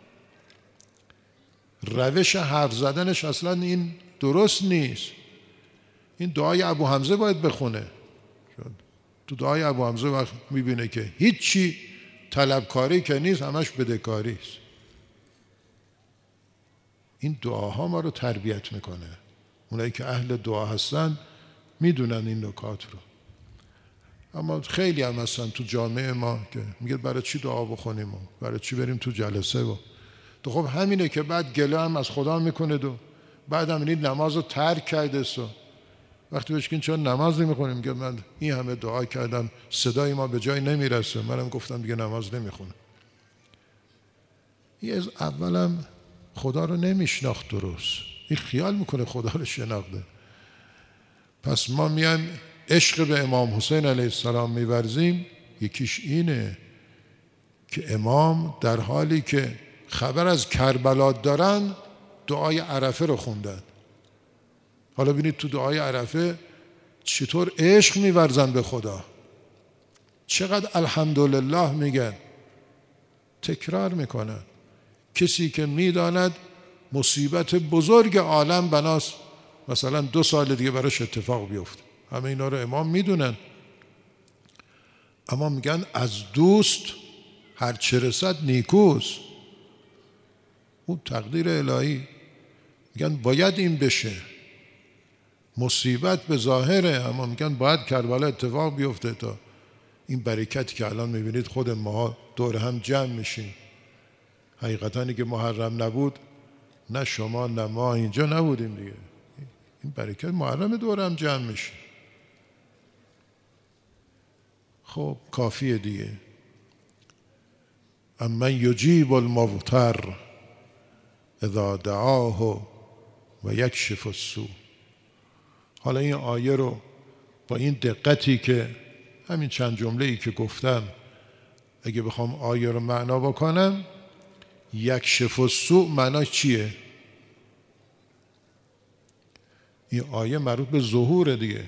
روش حرف زدنش اصلا این درست نیست. این دعای ابو حمزه باید بخونه. تو دعای ابو حمزه وقت میبینه که هیچی طلبکاری که نیست، همش بدهکاری است. این دعاها ما رو تربیت میکنه. اونایی که اهل دعا هستن میدونن این نکات رو. اما خیلی هم هستن تو جامعه ما که میگه برای چی دعا بخونیم و برای چی بریم تو جلسه و تو. خب همینه که بعد گله هم از خدا میکنه و بعد هم این نماز رو ترک کرده است. وقتی بهش چون نماز نمیخونیم میگه من این همه دعا کردم صدای ما به جای نمیرسه، منم گفتم دیگه نماز نمیخونه. این از اولم خدا رو نمیشناخت درست. این خیال میکنه خدا رو شناخته. پس ما میایم عشق به امام حسین علیه السلام میورزیم. یکیش اینه که امام در حالی که خبر از کربلا دارن دعای عرفه رو خوندن. حالا ببینید تو دعای عرفه چطور عشق می‌ورزن به خدا، چقدر الحمدلله میگن، تکرار میکنن. کسی که میداند مصیبت بزرگ عالم بناست مثلا 2 سال دیگه براش اتفاق بیفته، همه اینا رو امام میدونن، اما میگن از دوست هر چه رسد نیکوست. اون تقدیر الهی، میگن باید این بشه، مصیبت به ظاهره، اما میگن باید کربلا اتفاق بیفته تا این برکتی که الان میبینید خود ما دور هم جمع میشیم. حقیقتاً که محرم نبود نه شما نه ما اینجا نبودیم دیگه. این برکت محرم دور هم جمع میشه. خب کافیه دیگه. اما یجیب المضطر اذا دعاه و یکشف السوء. حالا این آیه رو با این دقتی که همین چند جمله‌ای که گفتم اگه بخوام آیه رو معنا بکنم، یکشف السوء معناش چیه؟ این آیه مربوط به ظهور دیگه.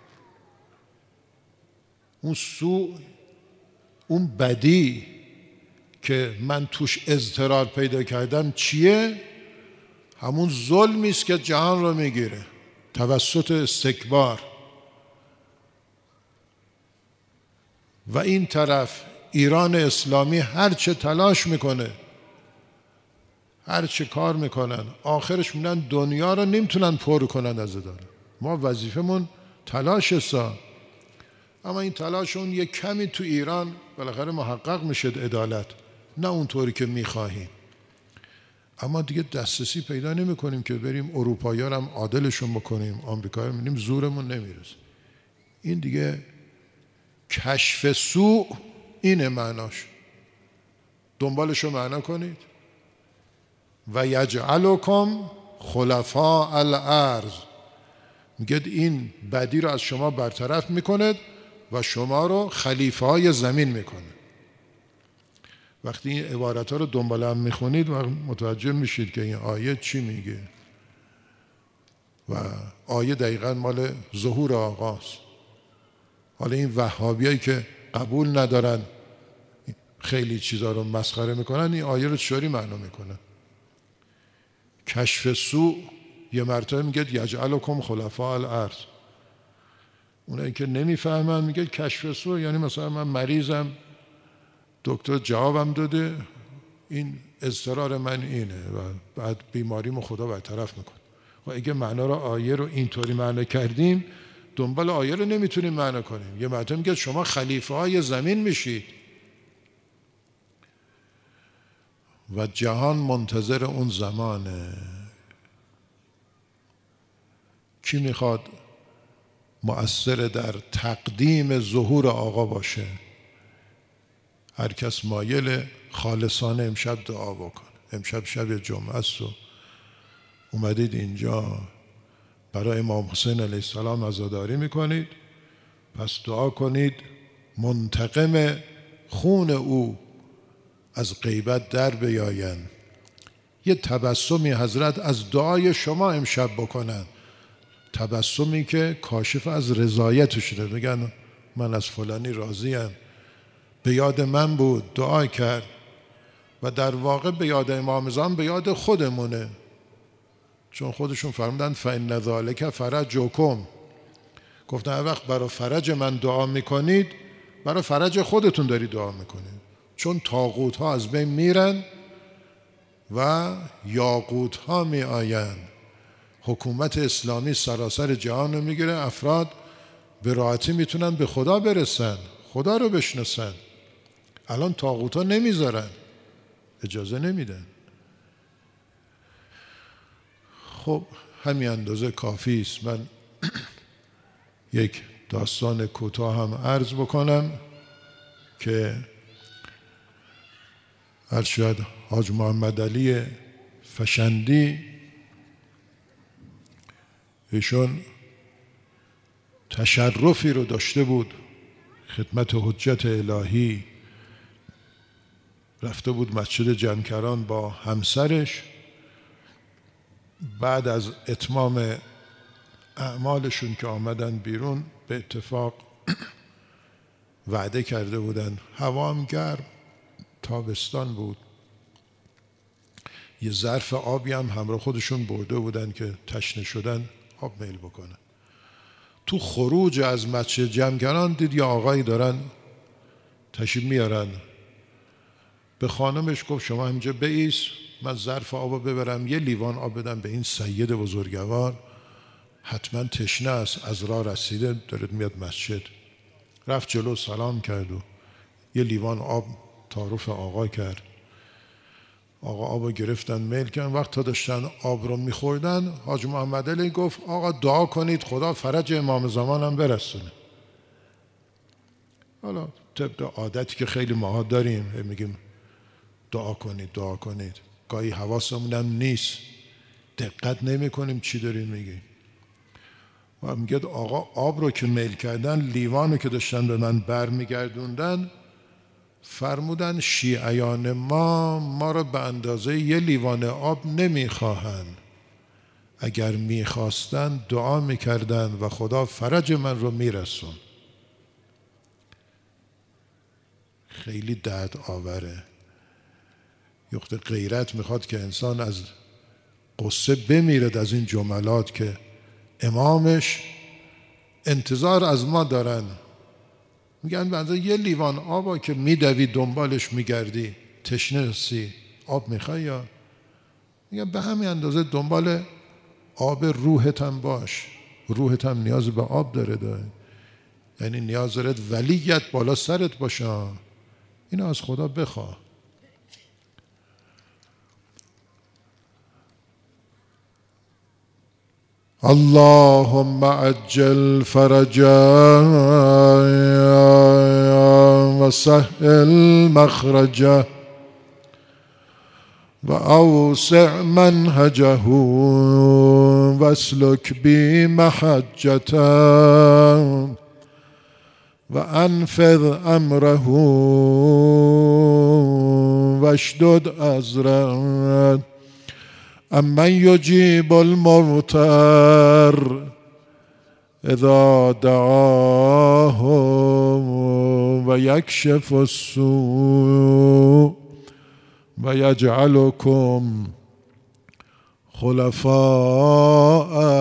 اون سوء، اون بدی که من توش اضطرار پیدا کردم چیه؟ همون ظلمی است که جهان رو میگیره توسط استکبار. و این طرف ایران اسلامی هر چه تلاش میکنه، هر چه کار میکنن، آخرش میبینن دنیا رو نمیتونن پر کنن از اداره. ما وظیفمون تلاش اما این تلاش اون یک کمی تو ایران بالاخره محقق میشه عدالت، نه اونطوری که میخواهیم. اما دیگه دسترسی پیدا نمیکنیم که بریم اروپایی‌ها هم عادلشون بکنیم، آمریکایی‌ها میبینیم زورمون نمیرسه. این دیگه کشف سوء اینه معناش. دنبالشو معنا کنید. و یجعلکم خلفاء الارض، میگه این بدی رو از شما برطرف میکنه و شما رو خلیفه های زمین میکنه. وقتی این عبارت ها رو دنبال هم میخونید متوجه میشید که این آیه چی میگه. و آیه دقیقا مال ظهور آقاست. حالا این وهابیایی که قبول ندارن خیلی چیزا رو مسخره میکنن، این آیه رو چطوری معنا میکنن؟ کشف سوء یه مرتبه میگه یجعلکم خلفاء الارض. اونایی که نمیفهمن میگه کشف سوء یعنی مثلا من مریضم، دکتر جوابم داده این اضطرار من اینه و بعد بیماریمو خدا برطرف میکنه. و اگه معنا رو آیه رو اینطوری معنا کردیم، دنبال آیه رو نمیتونیم معنا کنیم. یه مرتبه میگه شما خلیفه های زمین میشید و جهان منتظر اون زمانه. کی میخواد مؤثر در تقدیم ظهور آقا باشه؟ هر کس مایل خالصانه امشب دعا بکنه. امشب شب جمعه است و اومدید اینجا برای امام حسین علیه السلام عزاداری میکنید، پس دعا کنید منتقم خون او از غیبت در بیاین. یه تبسمی حضرت از دعای شما امشب بکنن، تبسمی که کاشف از رضایتش رو. بگن من از فلانی راضیم، به یاد من بود، دعا کرد. و در واقع به یاد امام زمان به یاد خودمونه، چون خودشون فرمودن فإن ذلک فرجکم. گفتن هر وقت برای فرج من دعا میکنید برای فرج خودتون دارید دعا میکنید، چون طاغوت ها از بین میرن و یاقوت ها می آیند. حکومت اسلامی سراسر جهان رو میگیره، افراد به راحتی میتونن به خدا برسن، خدا رو بشناسن. الان طاغوت ها نمیذارن، اجازه نمیدن. خب همین اندازه کافی است. من یک داستان کوتاه هم عرض بکنم که ارشد حاج محمد علی فشندی، ایشون تشرفی رو داشته بود خدمت حجت الهی. رفته بود مسجد جمکران با همسرش بعد از اتمام اعمالشون که آمدن بیرون، به اتفاق وعده کرده بودن، هوا هم گرم، تابستان بود، یه ظرف آبی هم همراه خودشون برده بودن که تشنه شدن آب میل بکنن. تو خروج از مسجد جمگران دید یه آقایی دارن تشریف میارن، به خانمش گفت شما همینجا بایست، من ظرف آب ببرم یه لیوان آب بدم به این سید بزرگوار، حتما تشنه است، از راه رسیده داره میاد مسجد. رفت جلو سلام کرد و یه لیوان آب تعارف آقا کرد. آقا آب گرفتن میل کردن. وقت تا داشتن آب رو میخوردن، حاج محمد علی گفت آقا دعا کنید خدا فرج امام زمان هم برسونه. حالا طبق عادتی که خیلی ماها داریم میگیم دعا کنید دعا کنید، گاهی حواسمون هم نیست، دقت نمی کنیم چی داریم میگیم. و میگه آقا آب رو که میل کردن، لیوانو که داشتن به من بر میگردوندن، فرمودن شیعیان ما رو به اندازه یه لیوان آب نمیخواهند، اگر میخواستن دعا میکردن و خدا فرج من رو میرسون. خیلی درد آوره. یخت غیرت میخواد که انسان از قصه بمیرد از این جملات که امامش انتظار از ما دارن. میگن به اندازه یه لیوان آبا که میدوی دنبالش میگردی، تشنه هستی، آب میخوای؟ یا میگن به همین اندازه دنبال آب روحت هم باش، روحت هم نیاز به آب داره. یعنی نیاز دارد ولیت بالا سرت باشه، اینو از خدا بخواه. اللهم عجل فرجا وسهل مخرجه وأوسع منهجه واسلك بي محجته وأنفذ أمره واشدد أزره أمن يجيب المضطر إذا دعاه ويكشف السوء ويجعلكم خلفاء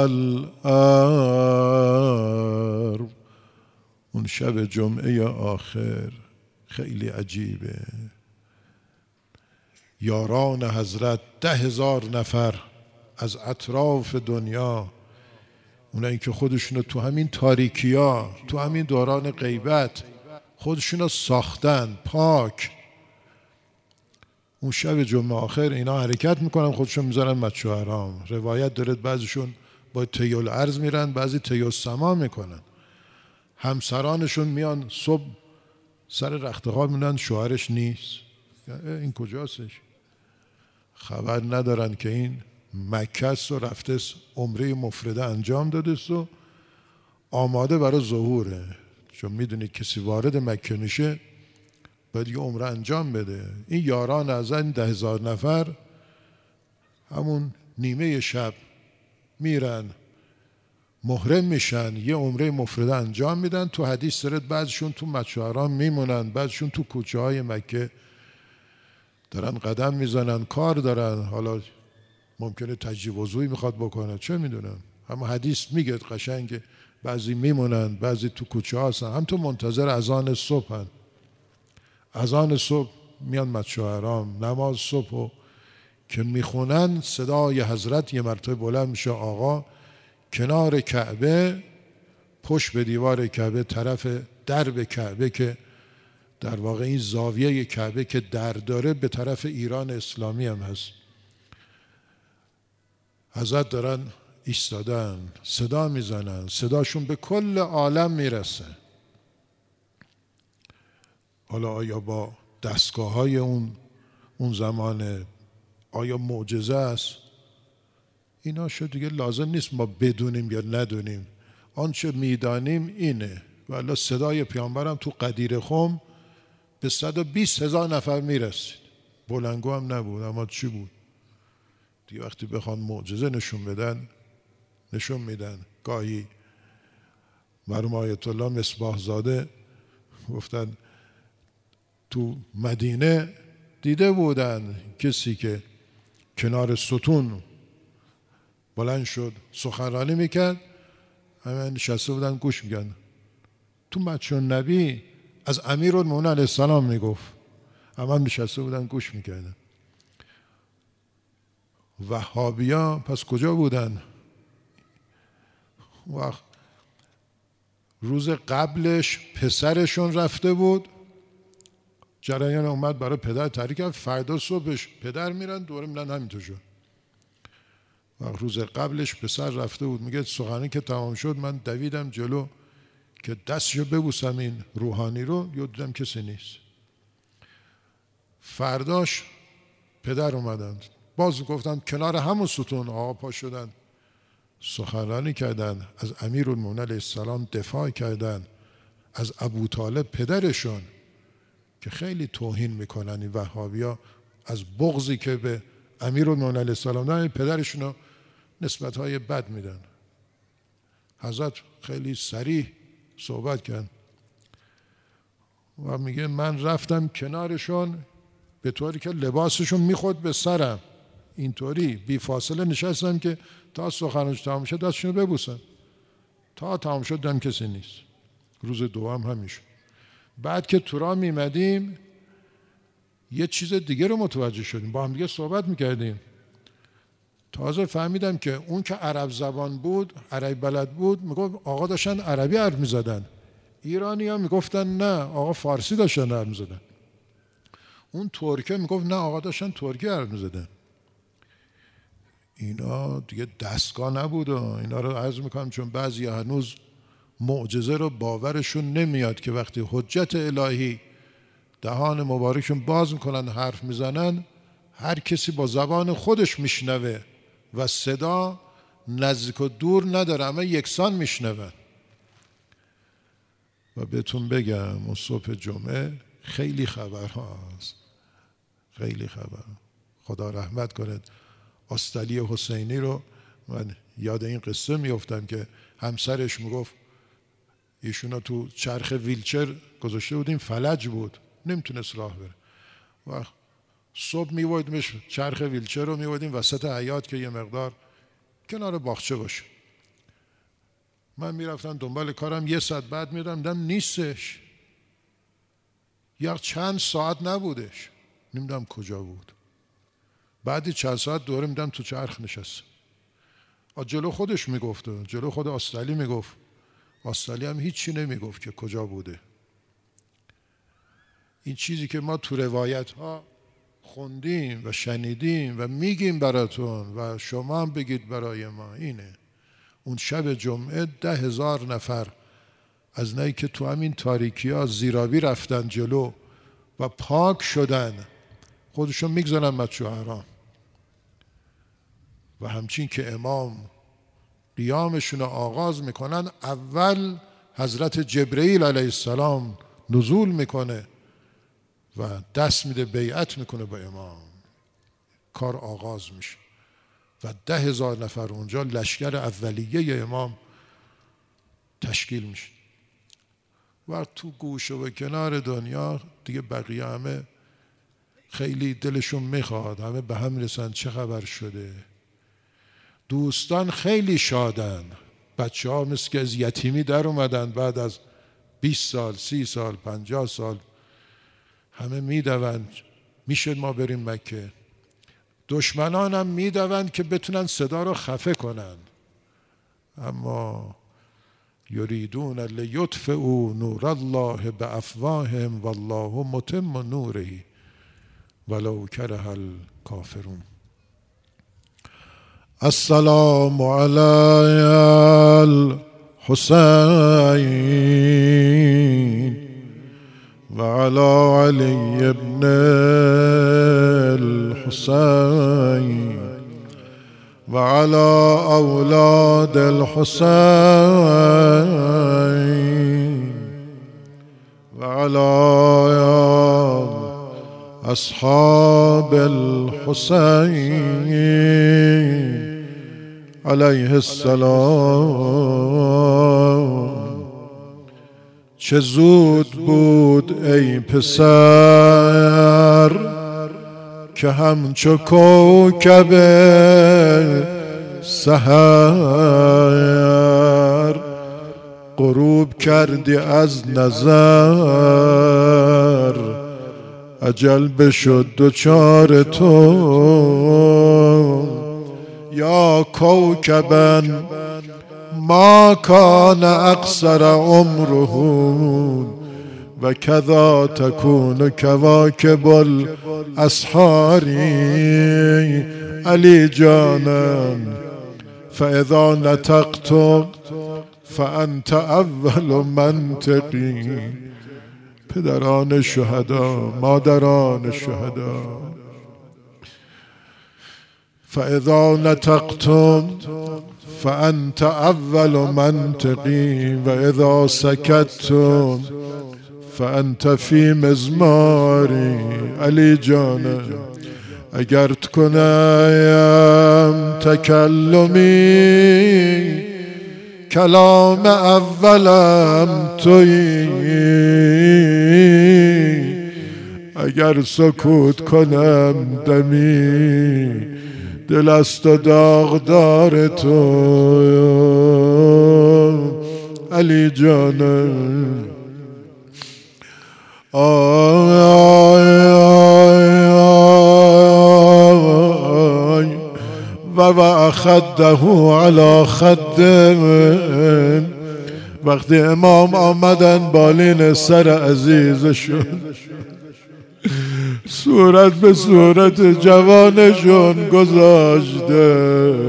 الأرض. اون شب جمعه آخر خیلی عجیبه. یاران حضرت 10,000 نفر از اطراف دنیا، اونایی که خودشونو تو همین تاریکی‌ها، تو همین دوران غیبت خودشونو ساختن پاک، اون شب جمعه آخر اینا حرکت میکنن، خودشون میذارن مسجد حرام. روایت دارد بعضیشون با طی الارض میرن، بعضی طی السما میکنن. همسرانشون میان صبح سر رخت خواب میرن، شوهرش نیست، این کجاستش؟ خبر ندارن که این مکه است و رفته عمره مفرده انجام داده است و آماده برای ظهوره. چون میدونید کسی وارد مکه میشه باید یه عمره انجام بده. این یاران از این 10,000 نفر همون نیمه شب میرن محرم میشن، یه عمره مفرده انجام میدن. تو حدیث دارد بعضشون تو مسجد حرام میمونن، بعضشون تو کوچه های مکه دارن قدم میزنن، کار دارن، حالا ممکنه تجدید وضوئی میخواد بکنه، چه میدونم. اما حدیث میگه قشنگ بعضی میمونن، بعضی تو کوچه هستن، هم تو منتظر اذان صبح هن. اذان صبح میان مسجد حرام، نماز صبح که میخونن صدای حضرت یه مرتبه بلند میشه، آقا کنار کعبه، پشت به دیوار کعبه، طرف درب کعبه که در واقع این زاویه کعبه که در داره به طرف ایران اسلامی هم هست، حضرت دارن ایستادن صدا میزنن، صداشون به کل عالم میرسه. حالا آیا با دستگاه های اون زمانه آیا معجزه است؟ اینا شد دیگه لازم نیست ما بدونیم یا ندونیم، آنچه میدانیم اینه. والا صدای پیامبرم تو قدیر خم به 120,000 نفر میرسید. بلندگو هم نبود، اما چی بود؟ دیگه وقتی بخوان معجزه نشون میدن. گاهی مرحوم آیت الله مصباح زاده گفتن تو مدینه دیده بودن کسی که کنار ستون بلند شد سخنرانی میکرد، همه نشسته بودن گوش میکردن. تو مسجد نبی از امیرالمومنین علیه السلام میگفت، همه نشسته بودن گوش میکردن. وهابیا پس کجا بودن؟ وقت روز قبلش پسرشون رفته بود، جریان اومد برای پدر تعریف کرد، فردا صبحش پدر میرن دوره میرن همینطور شد. و روز قبلش پسر رفته بود، میگه سخنرانی که تمام شد من دویدم جلو که دستشو ببوسم این روحانی رو، یاد دیدم کسی نیست. فرداش پدر اومدن، باز گفتم کنار همون ستون آقا پا شدن سخنرانی کردن، از امیرالمومنین علیه السلام دفاع کردن، از ابوطالب پدرشون که خیلی توهین میکنن این وهابیا، از بغضی که به امیرالمومنین علیه السلام دارن پدرشون رو نسبت‌های بد میدن. حضرت خیلی صریح صحبت کردن و میگه من رفتم کنارشون به طوری که لباسشون میخورد به سرم، اینطوری بی فاصله نشستم که تا سخنرانی تمام شد دستشون رو ببوسم. تا تمام شد دیدم کسی نیست. روز دوم همین شد. بعد که تو راه میمدیم یه چیز دیگه رو متوجه شدیم، با هم دیگه صحبت میکردیم، تازه فهمیدم که اون که عرب زبان بود، عربی بلد بود، میگفت آقا داشتن عربی حرف میزدن. ایرانی ها میگفتن نه آقا فارسی داشتن حرف میزدن. اون ترکه میگفت نه آقا داشتن ترکی حرف میزدن. اینا دیگه دستگاه نبود. اینا رو عرض میکنم چون بعضی هنوز معجزه رو باورشون نمیاد که وقتی حجت الهی دهان مبارکشون باز میکنن حرف میزنن، هر کسی با زبان خودش میشنوه و صدا نزدیک و دور نداره، اما یکسان میشنون. و بهتون بگم اون صبح جمعه خیلی خبر هست، خیلی خبر. خدا رحمت کنه آستلی حسینی رو من یاد این قصه میافتم که همسرش میگفت ایشونا تو چرخ ویلچر گذاشته بودیم، فلج بود نمیتونست راه بره و صبح میوردیمش چرخ ویلچر رو میوردیم وسط حیاط که یه مقدار کنار باغچه باشه. من میرفتم دنبال کارم، یه ساعت بعد میرم نیستش، یا چند ساعت نبودش، نمیدونم کجا بود. بعدی چند ساعت دوره میدم تو چرخ نشست. جلو خودش میگفت، جلو خود آستلی میگفت، آستلی هم هیچی نمیگفت که کجا بوده. این چیزی که ما تو روایت ها خوندیم و شنیدیم و میگیم براتون و شما هم بگید برای ما اینه. اون شب جمعه 10,000 نفر از نایی که تو همین تاریکی ها زیرابی رفتن جلو و پاک شدن، خودشون میگذارن مسجد حرام و همچین که امام قیامشون رو آغاز میکنن، اول حضرت جبرئیل علیه السلام نزول میکنه و دست میده بیعت میکنه با امام، کار آغاز میشه و 10,000 نفر اونجا لشکر اولیه امام تشکیل میشه. و تو گوشه و کنار دنیا دیگه بقیه همه خیلی دلشون میخواد، همه به هم رسن چه خبر شده. دوستان خیلی شادن، بچه ها مثل که از یتیمی در اومدن بعد از 20 سال 30 سال 50 سال، همه میدوند میشه ما بریم مکه. دشمنان هم میدوند که بتونن صدا رو خفه کنن، اما یریدون لیطفئوا نور الله بافواههم والله متم نوره ولو کره الکافرون. السلام علی الحسین و علی علی ابن الحسین و علی اولاد الحسین و علی اصحاب الحسین علیه السلام. چه زود بود ای پسر که همچو کوکب سحر غروب کردی از نظر. اجل بشد دچار تو یا کوکبا ما کان اقصر عمره و کذا تکون کواکب الاسحار. علی جانم فاذا نطقت فانت اول منطقی. پدران شهدا، مادران شهدا، فاذا نطقتم فانت اول منطقی و اذا سکتتم فانت فی مزماری. علی جانم اگر کنم تکلمی کلام اولم تویی، اگر سکوت کنم دمی دل است و داغدار تو. علی جانم و خده علی خده. وقتی امام آمدن بالین سر عزیزشون، صورت به صورت جوانشون گذاشته،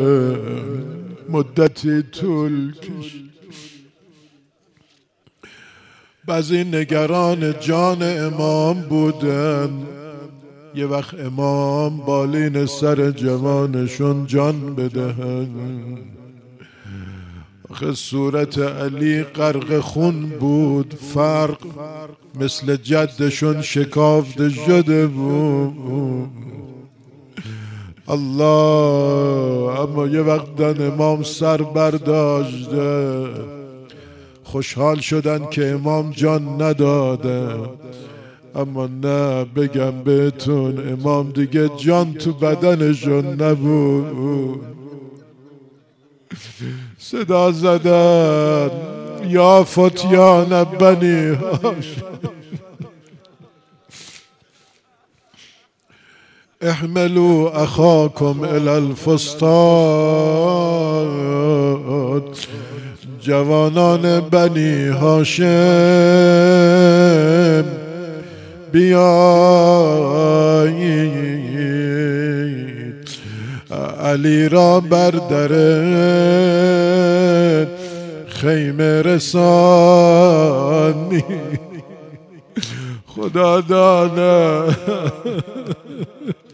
مدتی طول کشید. بعضی نگران جان امام بودن. یه وقت امام بالین سر جوانشون جان بدهن. آخه صورت علی غرق خون بود، فرق مثل جدشون شکافته شده بود. الله. اما یه وقت دن امام سر برداشته، خوشحال شدن که امام جان نداده. اما نه، بگم بهتون امام دیگه جان تو بدنشون نبود. صدا زدن یا فتیان بنی هاشم احملوا اخاکم الی الفستاد. جوانان بنی هاشم بیایید، علی را بر در خیمه رسانی. خدا داند